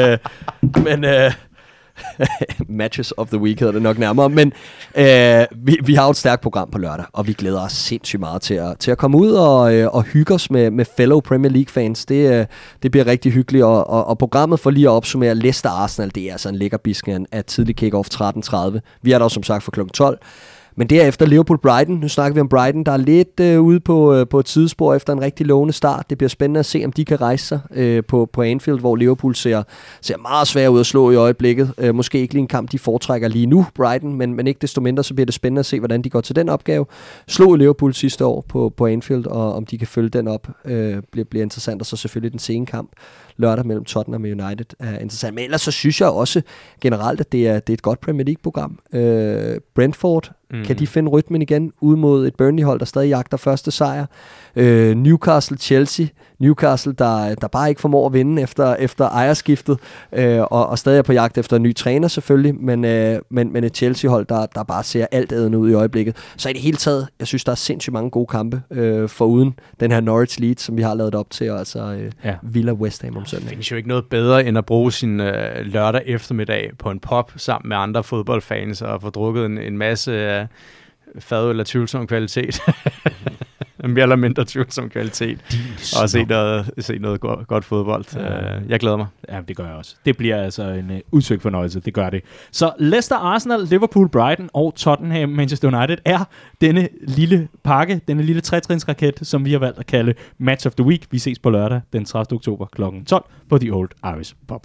Speaker 3: Matches of the Week hedder det nok nærmere, men vi har jo et stærkt program på lørdag, og vi glæder os sindssygt meget til at komme ud og hygge os med fellow Premier League fans. Det bliver rigtig hyggeligt, og programmet for lige at opsummere Leicester Arsenal, det er altså en lækker bisken af tidlig kick-off 13:30. Vi er der som sagt for kl. 12. Men derefter Liverpool-Brighton. Nu snakker vi om Brighton, der er lidt ude på et sidespor efter en rigtig lovende start. Det bliver spændende at se, om de kan rejse sig på Anfield, hvor Liverpool ser meget svært ud at slå i øjeblikket. Måske ikke lige en kamp, de foretrækker lige nu, Brighton, men ikke desto mindre, så bliver det spændende at se, hvordan de går til den opgave. Slog Liverpool sidste år på Anfield, og om de kan følge den op, bliver interessant. Og så selvfølgelig den sene kamp lørdag mellem Tottenham og United er interessant. Men ellers så synes jeg også generelt, at det er et godt Premier League-program. Brentford, kan de finde rytmen igen ud mod et Burnley-hold, der stadig jagter første sejr. Newcastle-Chelsea. Newcastle, der bare ikke formår at vinde efter ejerskiftet, og stadig er på jagt efter en ny træner selvfølgelig, men et Chelsea-hold, der bare ser alt ædende ud i øjeblikket. Så i det hele taget, jeg synes, der er sindssygt mange gode kampe, foruden den her Norwich-Leeds, som vi har lavet op til, og altså Villa West Ham om søndag.
Speaker 2: Der findes jo ikke noget bedre, end at bruge sin lørdag eftermiddag på en pub sammen med andre fodboldfans, og få drukket en masse fadøl af tvivlsom kvalitet. Mere eller mindre tvivlsom kvalitet. Og se noget godt fodbold. Jeg glæder mig.
Speaker 1: Ja, det gør jeg også. Det bliver altså en udsøgt fornøjelse. Det gør det. Så Leicester, Arsenal, Liverpool, Brighton og Tottenham, Manchester United er denne lille pakke, denne lille tretrinsraket, som vi har valgt at kalde Match of the Week. Vi ses på lørdag den 30. oktober kl. 12 på The Old Irish Pub.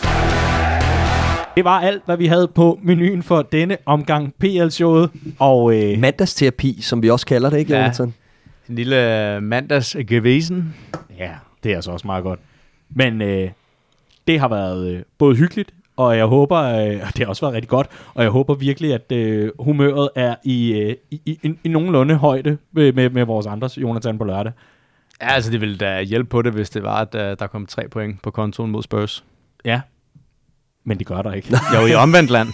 Speaker 1: Det var alt, hvad vi havde på menuen for denne omgang PL-showet. Og
Speaker 3: mandagsterapi, som vi også kalder det, ikke, Jonathan?
Speaker 2: En lille mandagsgevesen.
Speaker 1: Ja, det er altså også meget godt. Men det har været både hyggeligt, og jeg håber, det har også været rigtig godt, og jeg håber virkelig, at humøret er i nogenlunde højde med vores andres Jonathan på lørdag.
Speaker 2: Ja, altså det ville da hjælpe på det, hvis det var, at der kom 3 point på kontoen mod Spurs.
Speaker 1: Ja, men det gør der ikke.
Speaker 2: Jo, i omvendt land.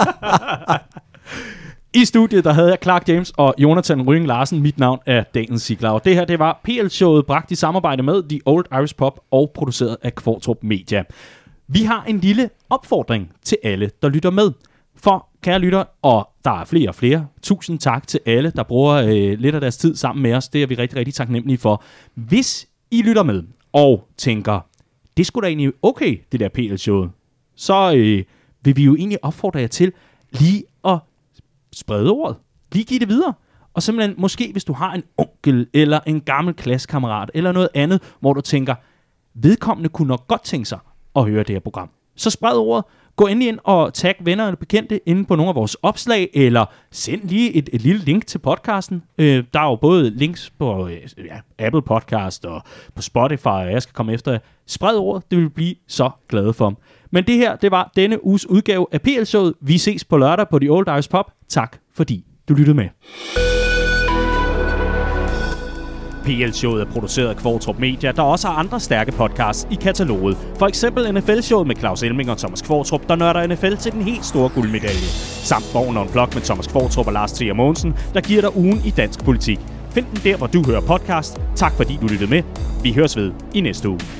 Speaker 1: I studiet, der havde jeg Clark James og Jonathan Røing Larsen. Mit navn er Daniel Siglau. Det her, det var PL-showet, bragt i samarbejde med The Old Irish Pub og produceret af Kvartrup Media. Vi har en lille opfordring til alle, der lytter med. For, kære lytter, og der er flere og flere, tusind tak til alle, der bruger lidt af deres tid sammen med os. Det er vi rigtig, rigtig taknemmelige for. Hvis I lytter med og tænker, det skulle da egentlig okay, det der PL-showet, så vil vi jo egentlig opfordre jer til lige at sprede ordet. Lige give det videre. Og simpelthen, måske hvis du har en onkel, eller en gammel klassekammerat, eller noget andet, hvor du tænker, vedkommende kunne nok godt tænke sig at høre det her program. Så spred ordet. Gå endelig ind og tag venner eller bekendte inde på nogle af vores opslag, eller send lige et lille link til podcasten. Der er jo både links på Apple Podcast og på Spotify, og jeg skal komme efter. Spred ordet, det vil vi blive så glade for. Men det her, det var denne uges udgave af PL-showet. Vi ses på lørdag på The Old Irish Pub. Tak fordi du lyttede med. PL-showet er produceret af Kvartrup Media, der også har andre stærke podcasts i kataloget. For eksempel NFL-showet med Claus Elming og Thomas Kvartrup, der nørder NFL til den helt store guldmedalje. Samt Borgen Unplugged med Thomas Kvartrup og Lars Trier Mogensen, der giver dig ugen i dansk politik. Find den der, hvor du hører podcast. Tak fordi du lyttede med. Vi høres ved i næste uge.